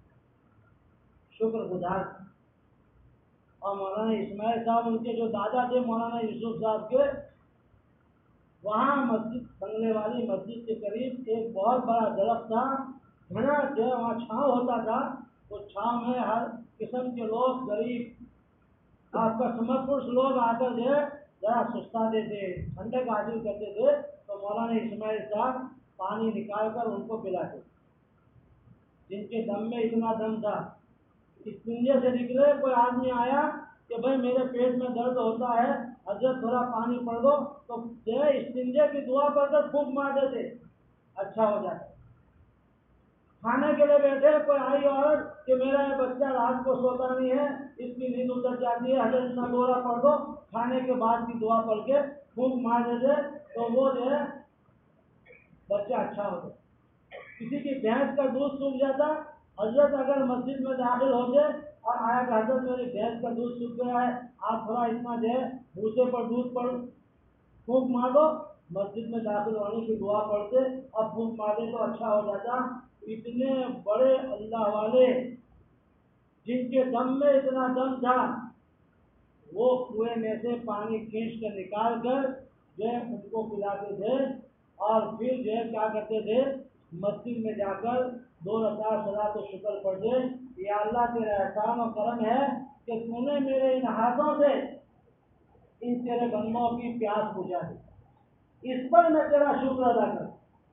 S1: شکر گزار۔ اور مولانا اسماعیل صاحب، ان کے جو دادا تھے مولانا یوسف صاحب کے، وہاں مسجد بنگلے والی مسجد کے قریب ایک بہت بڑا درخت تھا، گھنا جو ہے وہاں چھاؤں ہوتا تھا، وہ چھاؤں میں ہر قسم کے لوگ، غریب آپ کا سمجھ لوگ آ کر جو ہے ذرا سستاتے تھے، ٹھنڈک حاصل کرتے تھے، تو مولانا اسماعیل صاحب پانی نکال کر ان کو پلاتے، جن کے دم میں اتنا دم تھا۔ استنجے سے نکلے، کوئی آدمی آیا کہ بھائی میرے پیٹ میں درد ہوتا ہے، حضرت تھوڑا پانی پڑ دو، تو استنجے کی دعا پڑھ کر پھونک مار دیتے، اچھا ہو جاتا۔ کھانے کے لیے بیٹھے، کوئی آئی عورت کہ میرا یہ بچہ رات کو سوتا نہیں ہے، اس کی نیند اتر جاتی ہے، حضرت اتنا دورہ پڑھ دو، کھانے کے بعد کی دعا پڑھ کے پھونک مار دیتے، تو وہ جو ہے بچہ اچھا ہوتا۔ کسی کی بھینس کا دودھ سوکھ جاتا، حضرت اگر مسجد میں داخل ہوتے اور آیا کہ حضرت میری بھینس کا دودھ سوکھ گیا ہے، آپ تھوڑا اتنا جو ہے بھوسے پر دودھ پھونک مار دو، مسجد میں داخل ہونے کی دعا پڑھتے اور پھونک مار دے تو اچھا ہو جاتا۔ اتنے بڑے اللہ والے جن کے دم میں اتنا دم تھا، وہ کنویں میں سے پانی کھینچ کر نکال کر جو ہے ان کو پلاتے تھے، اور پھر جو ہے کیا کرتے تھے، مسجد میں جا کر 2 رکعت صلاۃ و شکر پڑھتے، یا اللہ تیرا احسان و کرم ہے کہ تو نے میرے ان ہاتھوں سے ان تیرے بندوں کی پیاس بجھا دی، اس پر میں تیرا شکر ادا کروں۔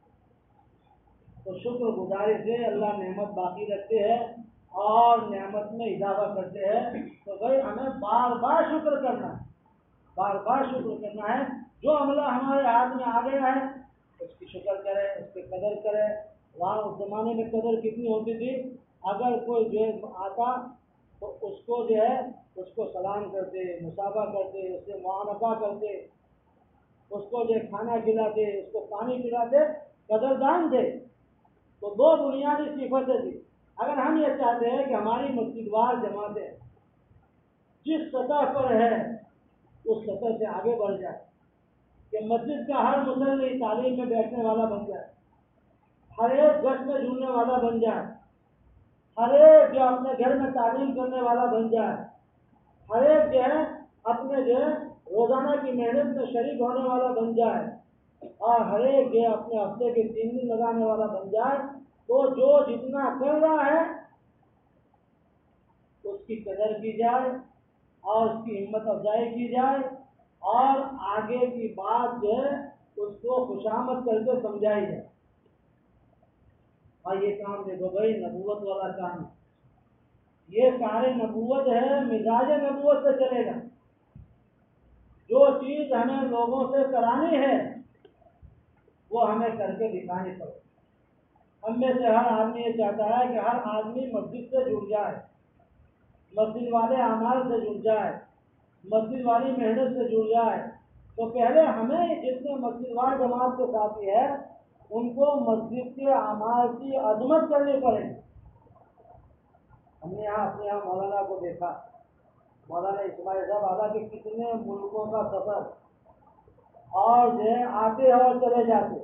S1: تو شکر گزاری سے اللہ نعمت باقی رکھتے ہیں اور نعمت میں اضافہ کرتے ہیں۔ تو بھائی ہمیں بار بار شکر کرنا ہے، بار بار شکر کرنا ہے۔ جو عملہ ہمارے ہاتھ میں آ گیا ہے اس کی شکر کریں، اس کی قدر کریں۔ وہاں اس زمانے میں قدر کتنی ہوتی تھی، اگر کوئی جو آتا تو اس کو جو ہے اس کو سلام کرتے، مصافحہ کرتے، اس سے معانقہ کرتے، اس کو جو کھانا کھلاتے، اس کو پانی پلاتے، قدردان تھے۔ تو 2 بنیادی صفتیں تھی۔ اگر ہم یہ چاہتے ہیں کہ ہماری مسجد وار جماعتیں جس سطح پر ہے اس سطح سے آگے بڑھ جائے، کہ مسجد کا ہر مصلی تعلیم میں بیٹھنے والا بن جائے، ہر ایک گھر میں جڑنے والا بن جائے، ہر ایک جو اپنے گھر میں تعلیم کرنے والا بن جائے، ہر ایک جو ہے اپنے جو ہے روزانہ کی محنت میں شریک ہونے والا بن جائے، اور ہر ایک جو ہے اپنے ہفتے کے 3 دن لگانے والا بن جائے، تو جو جتنا کر رہا ہے اس کی قدر کی جائے اور اس کی ہمت افزائی کی جائے، اور آگے کی بات جو ہے اس کو خوشامد کر کے سمجھائی جائے. اور یہ کام دیکھو بھائی نبوت والا کام ہے. یہ سارے نبوت ہے، مزاج نبوت سے چلے گا. جو چیز ہمیں لوگوں سے کرانی ہے وہ ہمیں کر کے دکھانی پڑے. ہم میں سے ہر آدمی یہ چاہتا ہے کہ ہر آدمی مسجد سے جڑ جائے، مسجد والے اعمال سے جڑ جائے، مسجد والی محنت سے جڑ جائے. تو پہلے ہمیں جتنے مسجد وال جماعت کے ساتھی ہیں ان کو مسجد کے اعمال کی عظمت کرنی پڑے گی. ہم نے اپنے یہاں مولانا کو دیکھا، مولانا اسماعیل صاحب آدھا کہ کتنے ملکوں کا سفر اور جو ہے آتے اور چلے جاتے.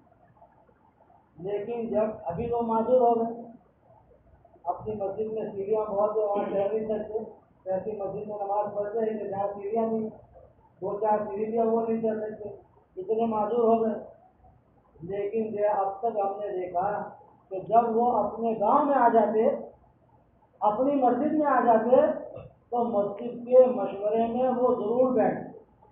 S1: لیکن جب ابھی وہ معذور ہو گئے، اپنی مسجد میں سیڑھیاں بہت ہے وہاں ٹہل نہیں سکتے، ایسی مسجد میں نماز پڑھتے ہیں کہ جہاں سیڑھیاں نہیں، دو چار سیڑھیاں وہ نہیں چل سکتے، اتنے معذور ہو گئے. لیکن جو اب تک ہم نے دیکھا کہ جب وہ اپنے گاؤں میں آ جاتے، اپنی مسجد میں آ جاتے تو مسجد کے مشورے میں وہ ضرور بیٹھتے.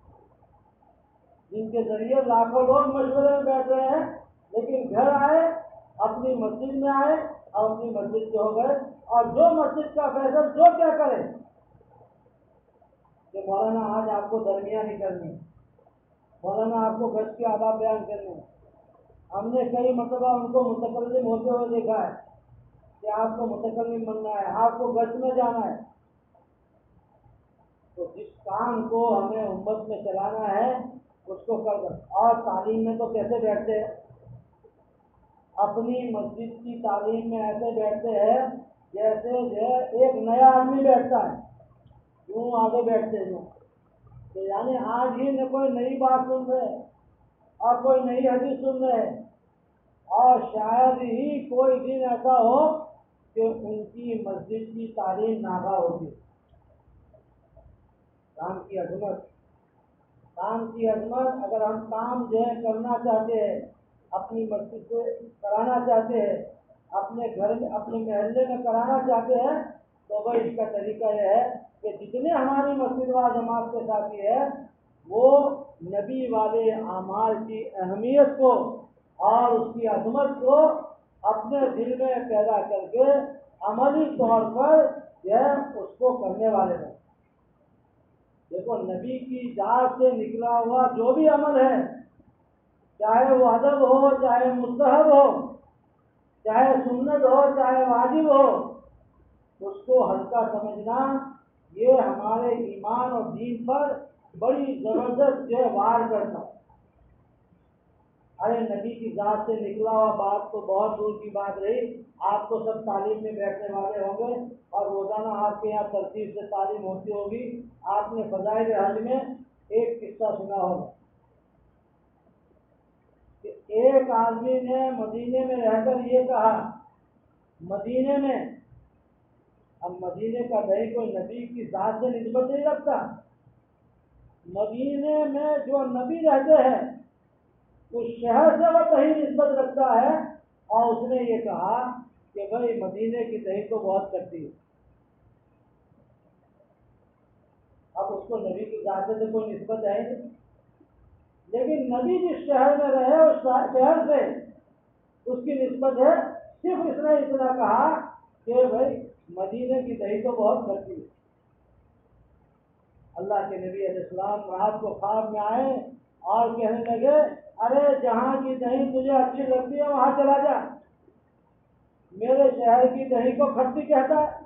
S1: جن کے ذریعے لاکھوں لوگ مشورے میں بیٹھ رہے ہیں، لیکن گھر آئے، اپنی مسجد میں آئے اور اپنی مسجد کے ہو گئے. اور جو مسجد کا فیصل جو کیا کرے کہ مولانا آج آپ کو درمیانی کرنی، مولانا آپ کو گشت کے آداب بیان کرنے. ہم نے کئی مرتبہ ان کو متکلم ہوتے ہوئے دیکھا ہے کہ آپ کو متکلم بننا ہے، آپ کو گشت میں جانا ہے. تو جس کام کو ہمیں امت میں چلانا ہے اس کو کر دیں. اور تعلیم میں تو کیسے بیٹھتے ہیں؟ اپنی مسجد کی تعلیم میں ایسے بیٹھتے ہیں جیسے جو ایک نیا آدمی بیٹھتا ہے، یوں آگے بیٹھتے ہیں. تو یعنی آج ہی نہ کوئی نئی بات سن رہے اور کوئی نئی حدیث سن رہے، اور شاید ہی کوئی دن ایسا ہو کہ ان کی مسجد کی تعلیم ناغا ہوگی. کام کی عظمت، کام کی عظمت. اگر ہم کام جو ہے کرنا چاہتے ہیں، اپنی مسجد سے کرانا چاہتے ہیں، اپنے گھر میں اپنے محلے میں کرانا چاہتے ہیں، تو بھائی اس کا طریقہ یہ ہے کہ جتنے ہماری مسجد وال جماعت کے ساتھی ہیں وہ نبی والے اعمال کی اہمیت کو اور اس کی عظمت کو اپنے دل میں پیدا کر کے عملی طور پر یہ اس کو کرنے والے ہیں. دیکھو نبی کی ذات سے نکلا ہوا جو بھی عمل ہے، چاہے وہ ادب ہو، چاہے مستحب ہو، چاہے سنت ہو، چاہے واجب ہو، اس کو ہلکا سمجھنا یہ ہمارے ایمان اور دین پر بڑی زبردست جو وار کرتا. ارے نبی کی ذات سے نکلا ہوا بات تو بہت دور کی بات رہی. آپ تو سب تعلیم میں بیٹھنے والے ہوں گے اور روزانہ آپ کے یہاں ترتیب سے تعلیم ہوتی ہوگی. آپ نے فضائل حج میں ایک قصہ سنا ہوگا کہ ایک آدمی نے مدینے میں رہ کر یہ کہا، مدینے میں، اب مدینے کا دہی کوئی نبی کی ذات سے نسبت نہیں رکھتا، مدینے میں جو نبی رہتے ہیں اس شہر سے وہ کہیں نسبت رکھتا ہے. اور اس نے یہ کہا کہ بھائی مدینے کی دہی تو بہت کٹتی ہے. اب اس کو نبی کی ذات سے کوئی نسبت ہے نہیں، لیکن نبی جس شہر میں رہے اس شہر سے اس کی نسبت ہے. صرف اس نے اتنا کہا کہ بھائی مدینے کی دہی تو بہت کٹتی ہے. اللہ کے نبی علیہ السلام رات کو خواب میں آئے اور کہنے لگے ارے جہاں کی دہی تجھے اچھی لگتی ہے وہاں چلا جا، میرے شہر کی دہی کو کھٹی کہتا ہے.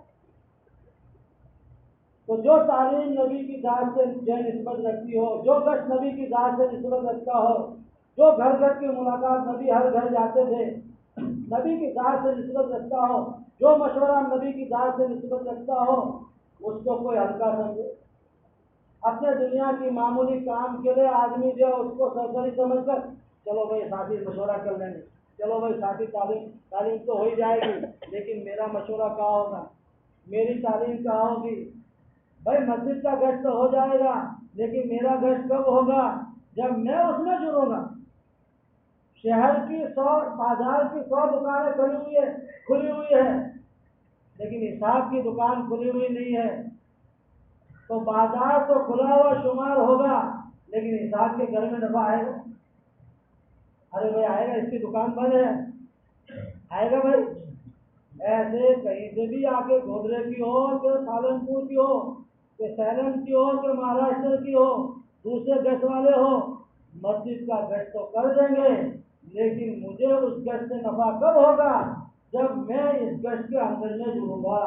S1: تو جو تعلیم نبی کی ذات سے جو نسبت رکھتی ہو، جو گشت نبی کی ذات سے نسبت رکھتا ہو، جو گھر گھر کی ملاقات نبی ہر گھر جاتے تھے نبی کی ذات سے نسبت رکھتا ہو، جو مشورہ نبی کی ذات سے نسبت رکھتا ہو، اس کو کوئی ہلکا سمجھے. اپنے دنیا کی معمولی کام کے لیے آدمی جو اس کو سرسری سمجھ کر چلو بھائی ساتھی مشورہ کر لیں گے، چلو بھائی ساتھی تعلیم تو ہو ہی جائے گی، لیکن میرا مشورہ کہاں ہوگا، میری تعلیم کہاں ہوگی. بھائی مسجد کا گشت تو ہو جائے گا، لیکن میرا گشت کب ہوگا؟ جب میں اس میں جڑوں گا. شہر کی 100 بازار کی 100 دکانیں کھلی ہوئی ہے لیکن حساب کی دکان کھلی ہوئی نہیں ہے. تو بازار تو کھلا ہوا شمار ہوگا لیکن اسحاق کے گھر میں نفع آئے گا؟ ارے بھائی آئے گا، اس کی دکان بند ہے، آئے گا بھائی؟ ایسے کہیں سے بھی آ کے گودرے کی ہو کہ سالنپور کی ہو کہ سیلم کی ہو کہ مہاراشٹر کی ہو، دوسرے گشت والے ہو، مسجد کا گشت تو کر دیں گے، لیکن مجھے اس گشت سے نفع کب ہوگا؟ جب میں اس گشت کے اندر میں جڑوں گا۔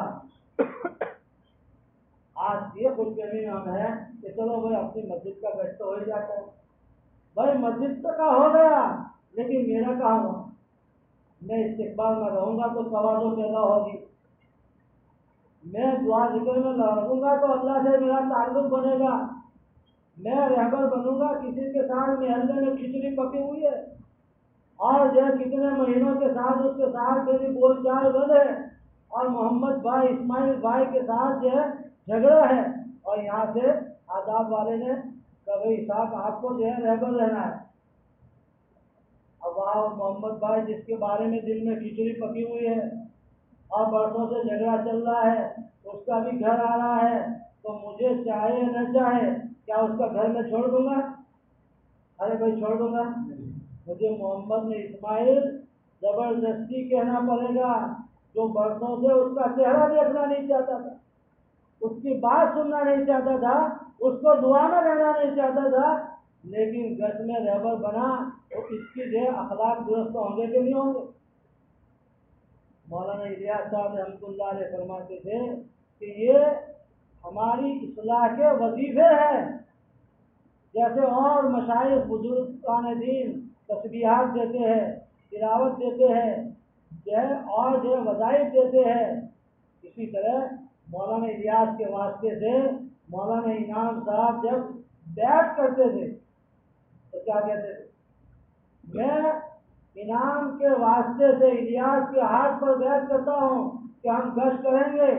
S1: آج یہ خوش فہمی ہم ہے کہ چلو بھائی اپنی مسجد کا گشت تو ہو ہی جاتا ہے، بھائی مسجد کا ہو گیا لیکن میرا کہاں ہوا؟ میں استقبال میں رہوں گا تو توازو پیدا ہوگی، میں دعا ذکر میں لگوں گا تو اللہ سے میرا تعلق بنے گا، میں رہبر بنوں گا کسی کے ساتھ محلے میں کھچڑی پکی ہوئی ہے اور جو کتنے مہینوں کے ساتھ اس کے ساتھ میری بول چال بنے اور محمد بھائی اسماعیل بھائی کے ساتھ جو ہے جھگڑا ہے، اور یہاں سے آداب والے نے کہ بھائی صاحب آپ کو جو ہے رہبر رہنا ہے، اب وہاں محمد بھائی جس کے بارے میں دل میں کھچڑی پکی ہوئی ہے اور برسوں سے جھگڑا چل رہا ہے، اس کا بھی گھر آ رہا ہے، تو مجھے چاہے نہ چاہے کیا اس کا گھر میں چھوڑ دوں گا؟ ارے بھائی چھوڑ دوں گا؟ مجھے محمد نے اسماعیل زبردستی کہنا پڑے گا، جو برسوں سے اس کا چہرہ دیکھنا نہیں چاہتا تھا، اس کی بات سننا نہیں چاہتا تھا، اس کو دعا میں رہنا نہیں چاہتا تھا، لیکن گھر میں رہبر بنا تو اس کی جو اخلاق درست ہوں گے کہ نہیں ہوں گے؟ مولانا الیاس صاحب رحمۃ اللہ علیہ فرماتے تھے کہ یہ ہماری اصلاح کے وظیفے ہیں، جیسے اور مشائخ بزرگان دین تسبیحات دیتے ہیں، تلاوت دیتے ہیں اور جو وظائف دیتے ہیں، اسی طرح مولانا الیاس کے واسطے سے مولانا انعام صاحب جب بیعت کرتے تھے تو کیا کہتے تھے؟ میں انعام کے واسطے سے الیاس کے ہاتھ پر بیعت کرتا ہوں کہ ہم گشت کریں گے،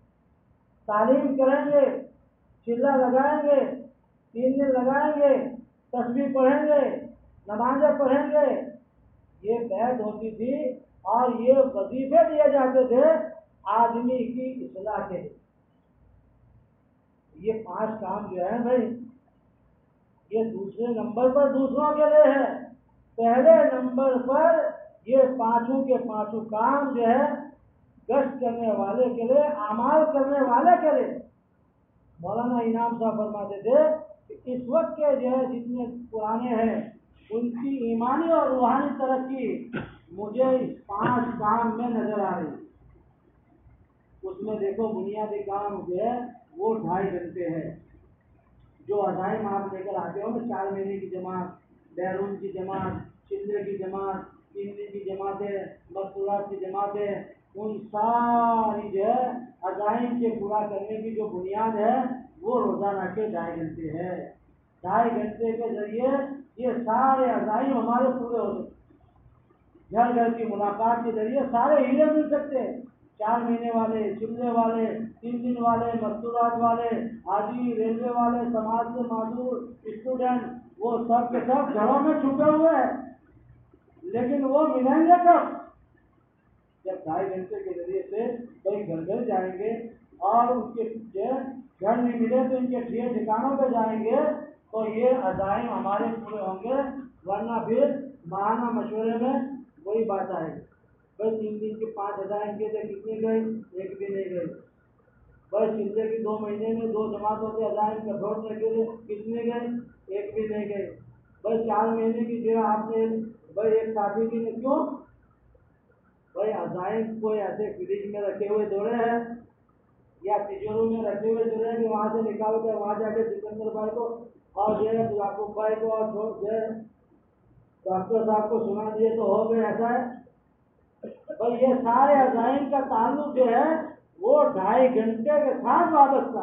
S1: تعلیم کریں گے، چلہ لگائیں گے، 3 دن لگائیں گے، تسبیح پڑھیں گے، نمازیں پڑھیں گے، یہ بیعت ہوتی تھی اور یہ وظیفے دیے جاتے تھے آدمی کی اصلاح کے۔ یہ 5 کام جو ہے بھائی یہ دوسرے نمبر پر دوسروں کے لیے ہے، پہلے نمبر پر یہ 5 کے 5 کام جو ہے گشت کرنے والے کے لیے، اعمال کرنے والے کے لیے۔ مولانا انعام صاحب فرماتے تھے کہ اس وقت کے جو ہے جتنے پرانے ہیں ان کی ایمانی اور روحانی ترقی مجھے اس 5 کام میں نظر آ رہی ہے۔ اس میں دیکھو بنیادی کام جو ہے وہ 2.5 گھنٹے ہے، جو عزائم آپ لے کر آتے ہو نا، 4 مہینے کی جماعت، بیرون کی جماعت، چلے کی جماعت، 3 دن کی جماعتیں، مستورات کی جماعتیں، ان ساری جو ہے عزائم کے پورا کرنے کی جو بنیاد ہے وہ روزانہ کے 2.5 گھنٹے ہے۔ 2.5 گھنٹے کے ذریعے یہ سارے عزائم ہمارے پورے ہو سکتے، گھر گھر کی ملاقات کے ذریعے سارے ہیرے مل سکتے ہیں، 4 مہینے والے، چلے والے، 3 دن والے، مستورات والے، حاجی، ریلوے والے، سماج سے معذور، اسٹوڈنٹ، وہ سب کے سب گھروں میں چھپے ہوئے ہیں، لیکن وہ ملیں گے کب؟ جب 2.5 گھنٹے کے ذریعے سے کوئی گھر گھر جائیں گے اور ان کے گھر نہیں ملے تو ان کے ٹھکانوں پہ جائیں گے تو یہ عزائم ہمارے پورے ہوں گے، ورنہ پھر ماہانہ مشورے میں وہی بات آئے گی، بھائی 3 دن کے 5 عزائم کے تھے، کتنے گئے؟ ایک بھی نہیں گئے۔ بھائی چلے کی 2 مہینے میں 2 جماعتوں کے عزائم کا چھوڑنے کے لیے کتنے گئے؟ ایک بھی نہیں گئے۔ بھائی 4 مہینے کی جو آپ نے بھائی ایک ساتھی کی کیوں؟ بھائی عزائم کوئی ایسے فریج میں رکھے ہوئے دوڑے ہیں یا تجوروں میں رکھے ہوئے دوڑے ہیں کہ وہاں سے نکال کر وہاں جا کے سکندر بھائی کو اور جو ہے یعقوب بھائی کو اور جو ہے ڈاکٹر صاحب کو سنا دیے تو ہو گئے، ایسا ہے؟ بھائی یہ سارے عزائم کا تعلق جو ہے وہ 2.5 گھنٹے کے ساتھ وابستہ،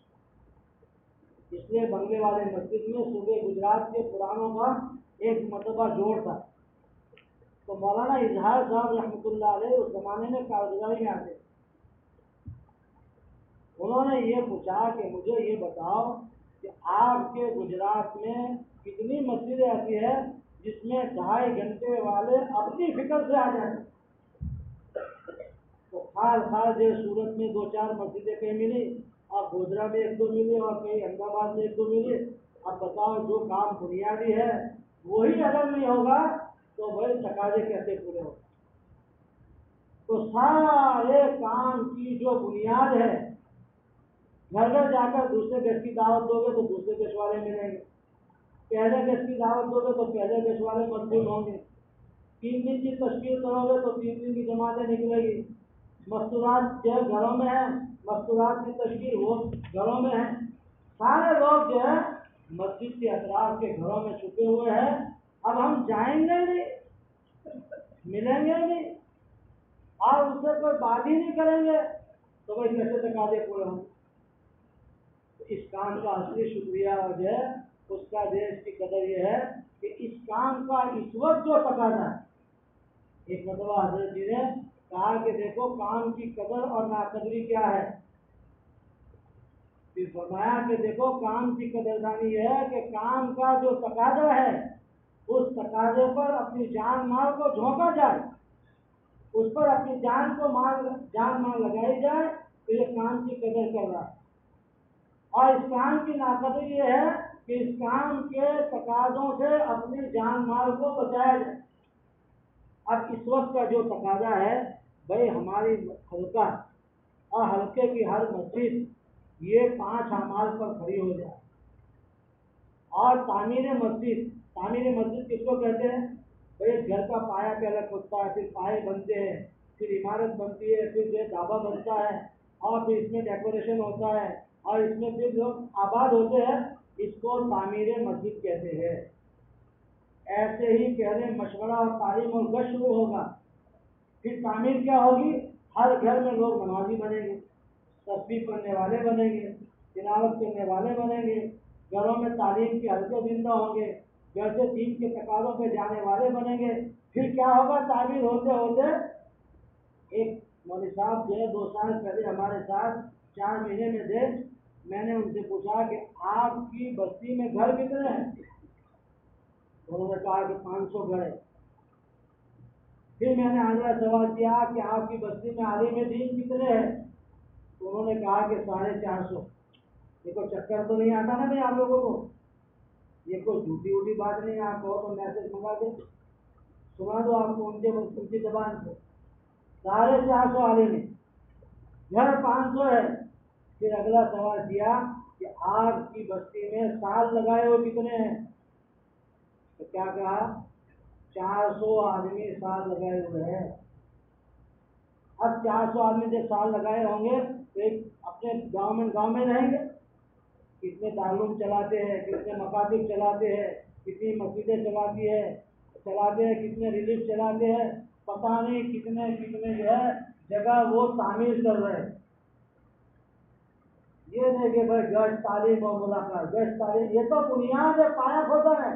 S1: اس لیے بنگلے والے مسجد میں صوبے گجرات کے پرانوں کا ایک مرتبہ جوڑ تھا، تو مولانا اظہار صاحب رحمۃ اللہ علیہ اس زمانے میں کارگزاری میں آتے، انہوں نے یہ پوچھا کہ مجھے یہ بتاؤ کہ آپ کے گجرات میں کتنی مسجدیں ایسی ہیں جس میں 2.5 گھنٹے والے اپنی فکر سے آ جائیں؟ تو خال جو سورت میں 2-4 مسجدیں کہیں ملی اور گوجرا میں 1-2 ملی اور کہیں احمد آباد میں 1-2 ملی، اب بتاؤ جو کام بنیادی ہے وہی اگر نہیں ہوگا تو بھائی تقاضے کیسے پورے ہوگا؟ تو سارے کام کی جو بنیاد ہے، گھر گھر جا کر دوسرے گیس کی دعوت دو گے تو دوسرے گیس والے ملیں گے، پہلے گیس کی دعوت دو گے تو پہلے گیس والے مضبوط ہوں گے، 3 دن کی تشکیل کرو گے تو 3 دن کی جماعتیں نکلے گی، مستورات جو ہے گھروں میں ہیں، مستورات کی تشکیل وہ گھروں میں ہے، سارے لوگ جو ہے مسجد کے اطراف کے گھروں میں چھپے ہوئے ہیں، اب ہم جائیں گے نہیں، ملیں گے نہیں اور اس سے کوئی بات ہی نہیں کریں گے تو بھائی کیسے تقاضے پورے ہوں؟ اس کام کا اصلی شکریہ اور جو ہے اس کا دیش کی قدر یہ ہے کہ اس کام کا اس وقت جو تقاضا ہے، ایک مرتبہ حضرت جی نے کہا کہ دیکھو کام کی قدر اور ناقدری کیا ہے، پھر فرمایا کہ دیکھو کام کی قدردانی یہ ہے کہ کام کا جو تقاضا ہے اس تقاضے پر اپنی جان مال کو جھونکا جائے، اس پر اپنی جان مال لگائی جائے تو یہ کام کی قدر کر رہا ہے، اور اس کام کی ناقدری یہ ہے کہ اس کام کے تقاضوں سے اپنی جان مال کو بچایا جائے۔ اب اس وقت کا جو تقاضا ہے بھائی ہماری حلقہ اور حلقے کی ہر مسجد یہ 5 اعمال پر کھڑی ہو جائے، اور تعمیر مسجد کس کو کہتے ہیں؟ بھائی گھر کا پایا پہلے کھدتا ہے، پھر پائے بنتے ہیں، پھر عمارت بنتی ہے، پھر جو ڈھابا بنتا ہے اور پھر اس میں ڈیکوریشن ہوتا ہے اور اس میں پھر لوگ آباد ہوتے ہیں، اس کو تعمیر مسجد کہتے ہیں۔ ایسے ہی پہلے مشورہ اور تعلیم اور گشت شروع ہوگا، پھر تعمیر کیا ہوگی؟ ہر گھر میں لوگ نمازی بنیں گے، تسبیح پڑھنے والے بنیں گے، تلاوت کرنے والے بنیں گے، گھروں میں تعلیم کے حلقے زندہ ہوں گے، گھر سے دین کے تقاضوں پہ جانے والے بنیں گے۔ پھر کیا ہوگا؟ تعمیر ہوتے ہوتے ایک مولوی صاحب جو ہے 2 سال پہلے ہمارے ساتھ 4 مہینے میں تھے، میں نے ان سے پوچھا کہ آپ کی بستی میں گھر کتنے ہیں؟ انہوں نے کہا کہ 500 گھر ہے۔ پھر میں نے اگلا سوال کیا کہ آپ کی بستی میں عالم دین کتنے ہیں؟ تو انہوں نے کہا کہ 450۔ دیکھو چکر تو نہیں آتا نا نہیں آپ لوگوں کو، یہ کوئی جھوٹی ووٹی بات نہیں ہے، آپ کہو تو میسج منگا دیں، سنا دو آپ کو ان کی زبان سے، 450 عالم ہیں، گھر 500 ہے۔ پھر اگلا سوال کیا کہ آپ کی بستی میں سال لگائے ہو کتنے ہیں؟ تو کیا کہا؟ 400 آدمی سال لگائے ہوئے ہیں۔ اب 400 آدمی جب سال لگائے ہوں گے تو ایک اپنے گاؤں میں رہیں گے، کتنے تعلق چلاتے ہیں، کتنے مکاتب چلاتے ہیں، کتنی مسجدیں چلاتے ہیں، کتنے ریلیف چلاتے ہیں، پتہ نہیں کتنے جو ہے جگہ وہ تعمیر کر رہے ہیں۔ یہ نہیں کہ بھائی گشت تعلیم اور ملاقات، گشت تعلیم یہ تو بنیاد ہے، پایا کھودا ہے،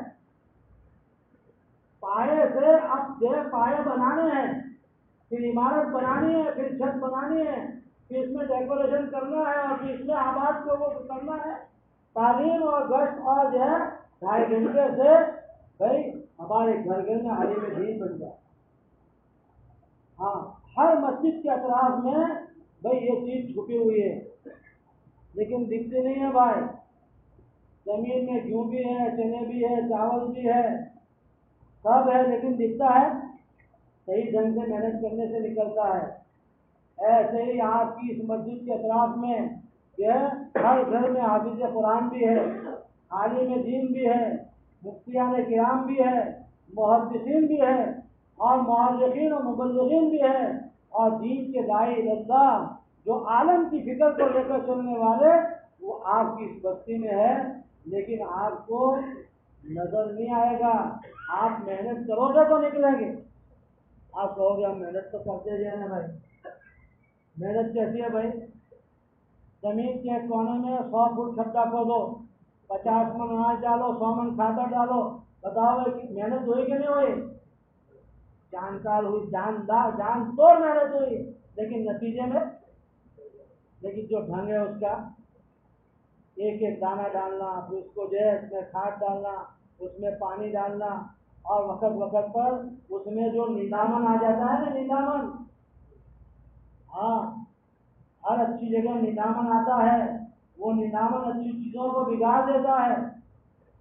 S1: پائے سے اب جو پائے بنانے ہیں، پھر عمارت بنانی ہے، پھر چھت بنانی ہے، پھر اس میں ڈیکوریشن کرنا ہے اور پھر اس میں آباد کو وہ کرنا ہے۔ تعلیم اور گشت اور جو ہے 2.5 گھنٹے سے بھائی ہمارے گھر میں عالم دین بن جائے۔ ہاں ہر مسجد کے اطراف میں بھائی یہ چیز چھپی ہوئی ہے لیکن دکھتی نہیں ہے بھائی، زمین میں گیہوں بھی ہے، چنے بھی ہے، چاول بھی ہے، سب ہے لیکن دکھتا ہے صحیح ڈھنگ سے محنت کرنے سے نکلتا ہے۔ ایسے ہی آپ کی اس مسجد کے اطراف میں جو ہے ہر گھر میں حافظ قرآن بھی ہے، عالم دین بھی ہے، مفتیان کرام بھی ہے، محدثین بھی ہے اور مؤرخین و مبلغین بھی ہے، اور دین کے داعی اللہ جو عالم کی فکر کو لے کر چلنے والے وہ آپ کی اس بستی میں ہے، لیکن آپ کو نظر نہیں آئے گا۔ آپ محنت کرو گے تو نکلیں گے۔ آپ کہو گے ہم محنت تو کرتے جائیں نا بھائی، محنت کیسی ہے بھائی؟ زمین کے کونے میں 100 فٹ کھڈا کھودو، 50 من اناج ڈالو، 100 من کھاتا ڈالو، بتاؤ بھائی محنت ہوئی کہ نہیں ہوئی؟ جان سال ہوئی، جان توڑ محنت ہوئی، لیکن نتیجے میں جو ڈھنگ ہے اس کا ایک ایک دانہ ڈالنا، پھر اس کو جو ہے اس میں کھاد ڈالنا، اس میں پانی ڈالنا، اور وقت پر اس میں جو نیندامن آ جاتا ہے نا، نیندامن، ہاں ہر اچھی جگہ نیندامن آتا ہے، وہ نیندامن اچھی چیزوں کو بگاڑ دیتا ہے،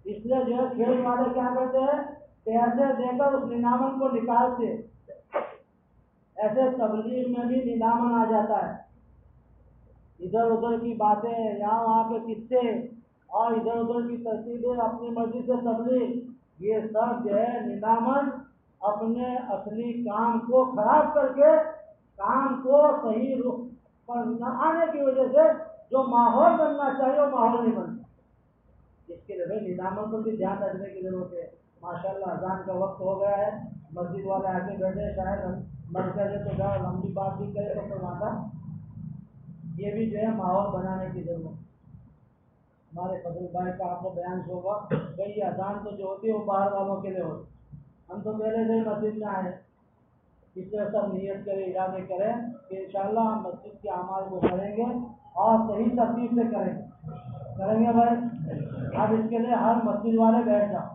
S1: اس لیے جو ہے کھیل والے کیا کرتے ہیں، پیسے دے کر اس نظامن کو نکالتے. ایسے تبلیغ میں بھی نظامن آ جاتا ہے، ادھر ادھر کی باتیں، یہاں وہاں کے قصے اور ادھر ادھر کی ترتیبیں، اپنی مرضی سے تبلیغ، یہ سب جو ہے نظامن اپنے اصلی کام کو خراب کر کے کام کو صحیح رخ پر نہ آنے کی وجہ سے جو ماحول بننا چاہیے وہ ماحول نہیں بنتا. اس کے لیے نظاموں کو بھی دھیان رکھنے کی ضرورت ہے. ماشاءاللہ اذان کا وقت ہو گیا ہے، مسجد والے آ کے بیٹھے، شاید مرکز ہے تو ذرا لمبی بات بھی کرے تو فرماتا. یہ بھی جو ہے ماحول بنانے کی ضرورت ہے. ہمارے فضل بھائی کا آپ کو بیان ہوگا بھائی اذان تو جو ہوتی ہے وہ باہر والوں کے لیے ہوتی. ہم تو پہلے سے ہی مسجد میں آئے، اس لیے سب نیت کریں، ارادے کریں کہ انشاءاللہ ہم مسجد کے اعمال کو کریں گے اور صحیح ترتیب سے کریں گے بھائی. اب اس کے لیے ہر مسجد والے بیٹھ جاؤ.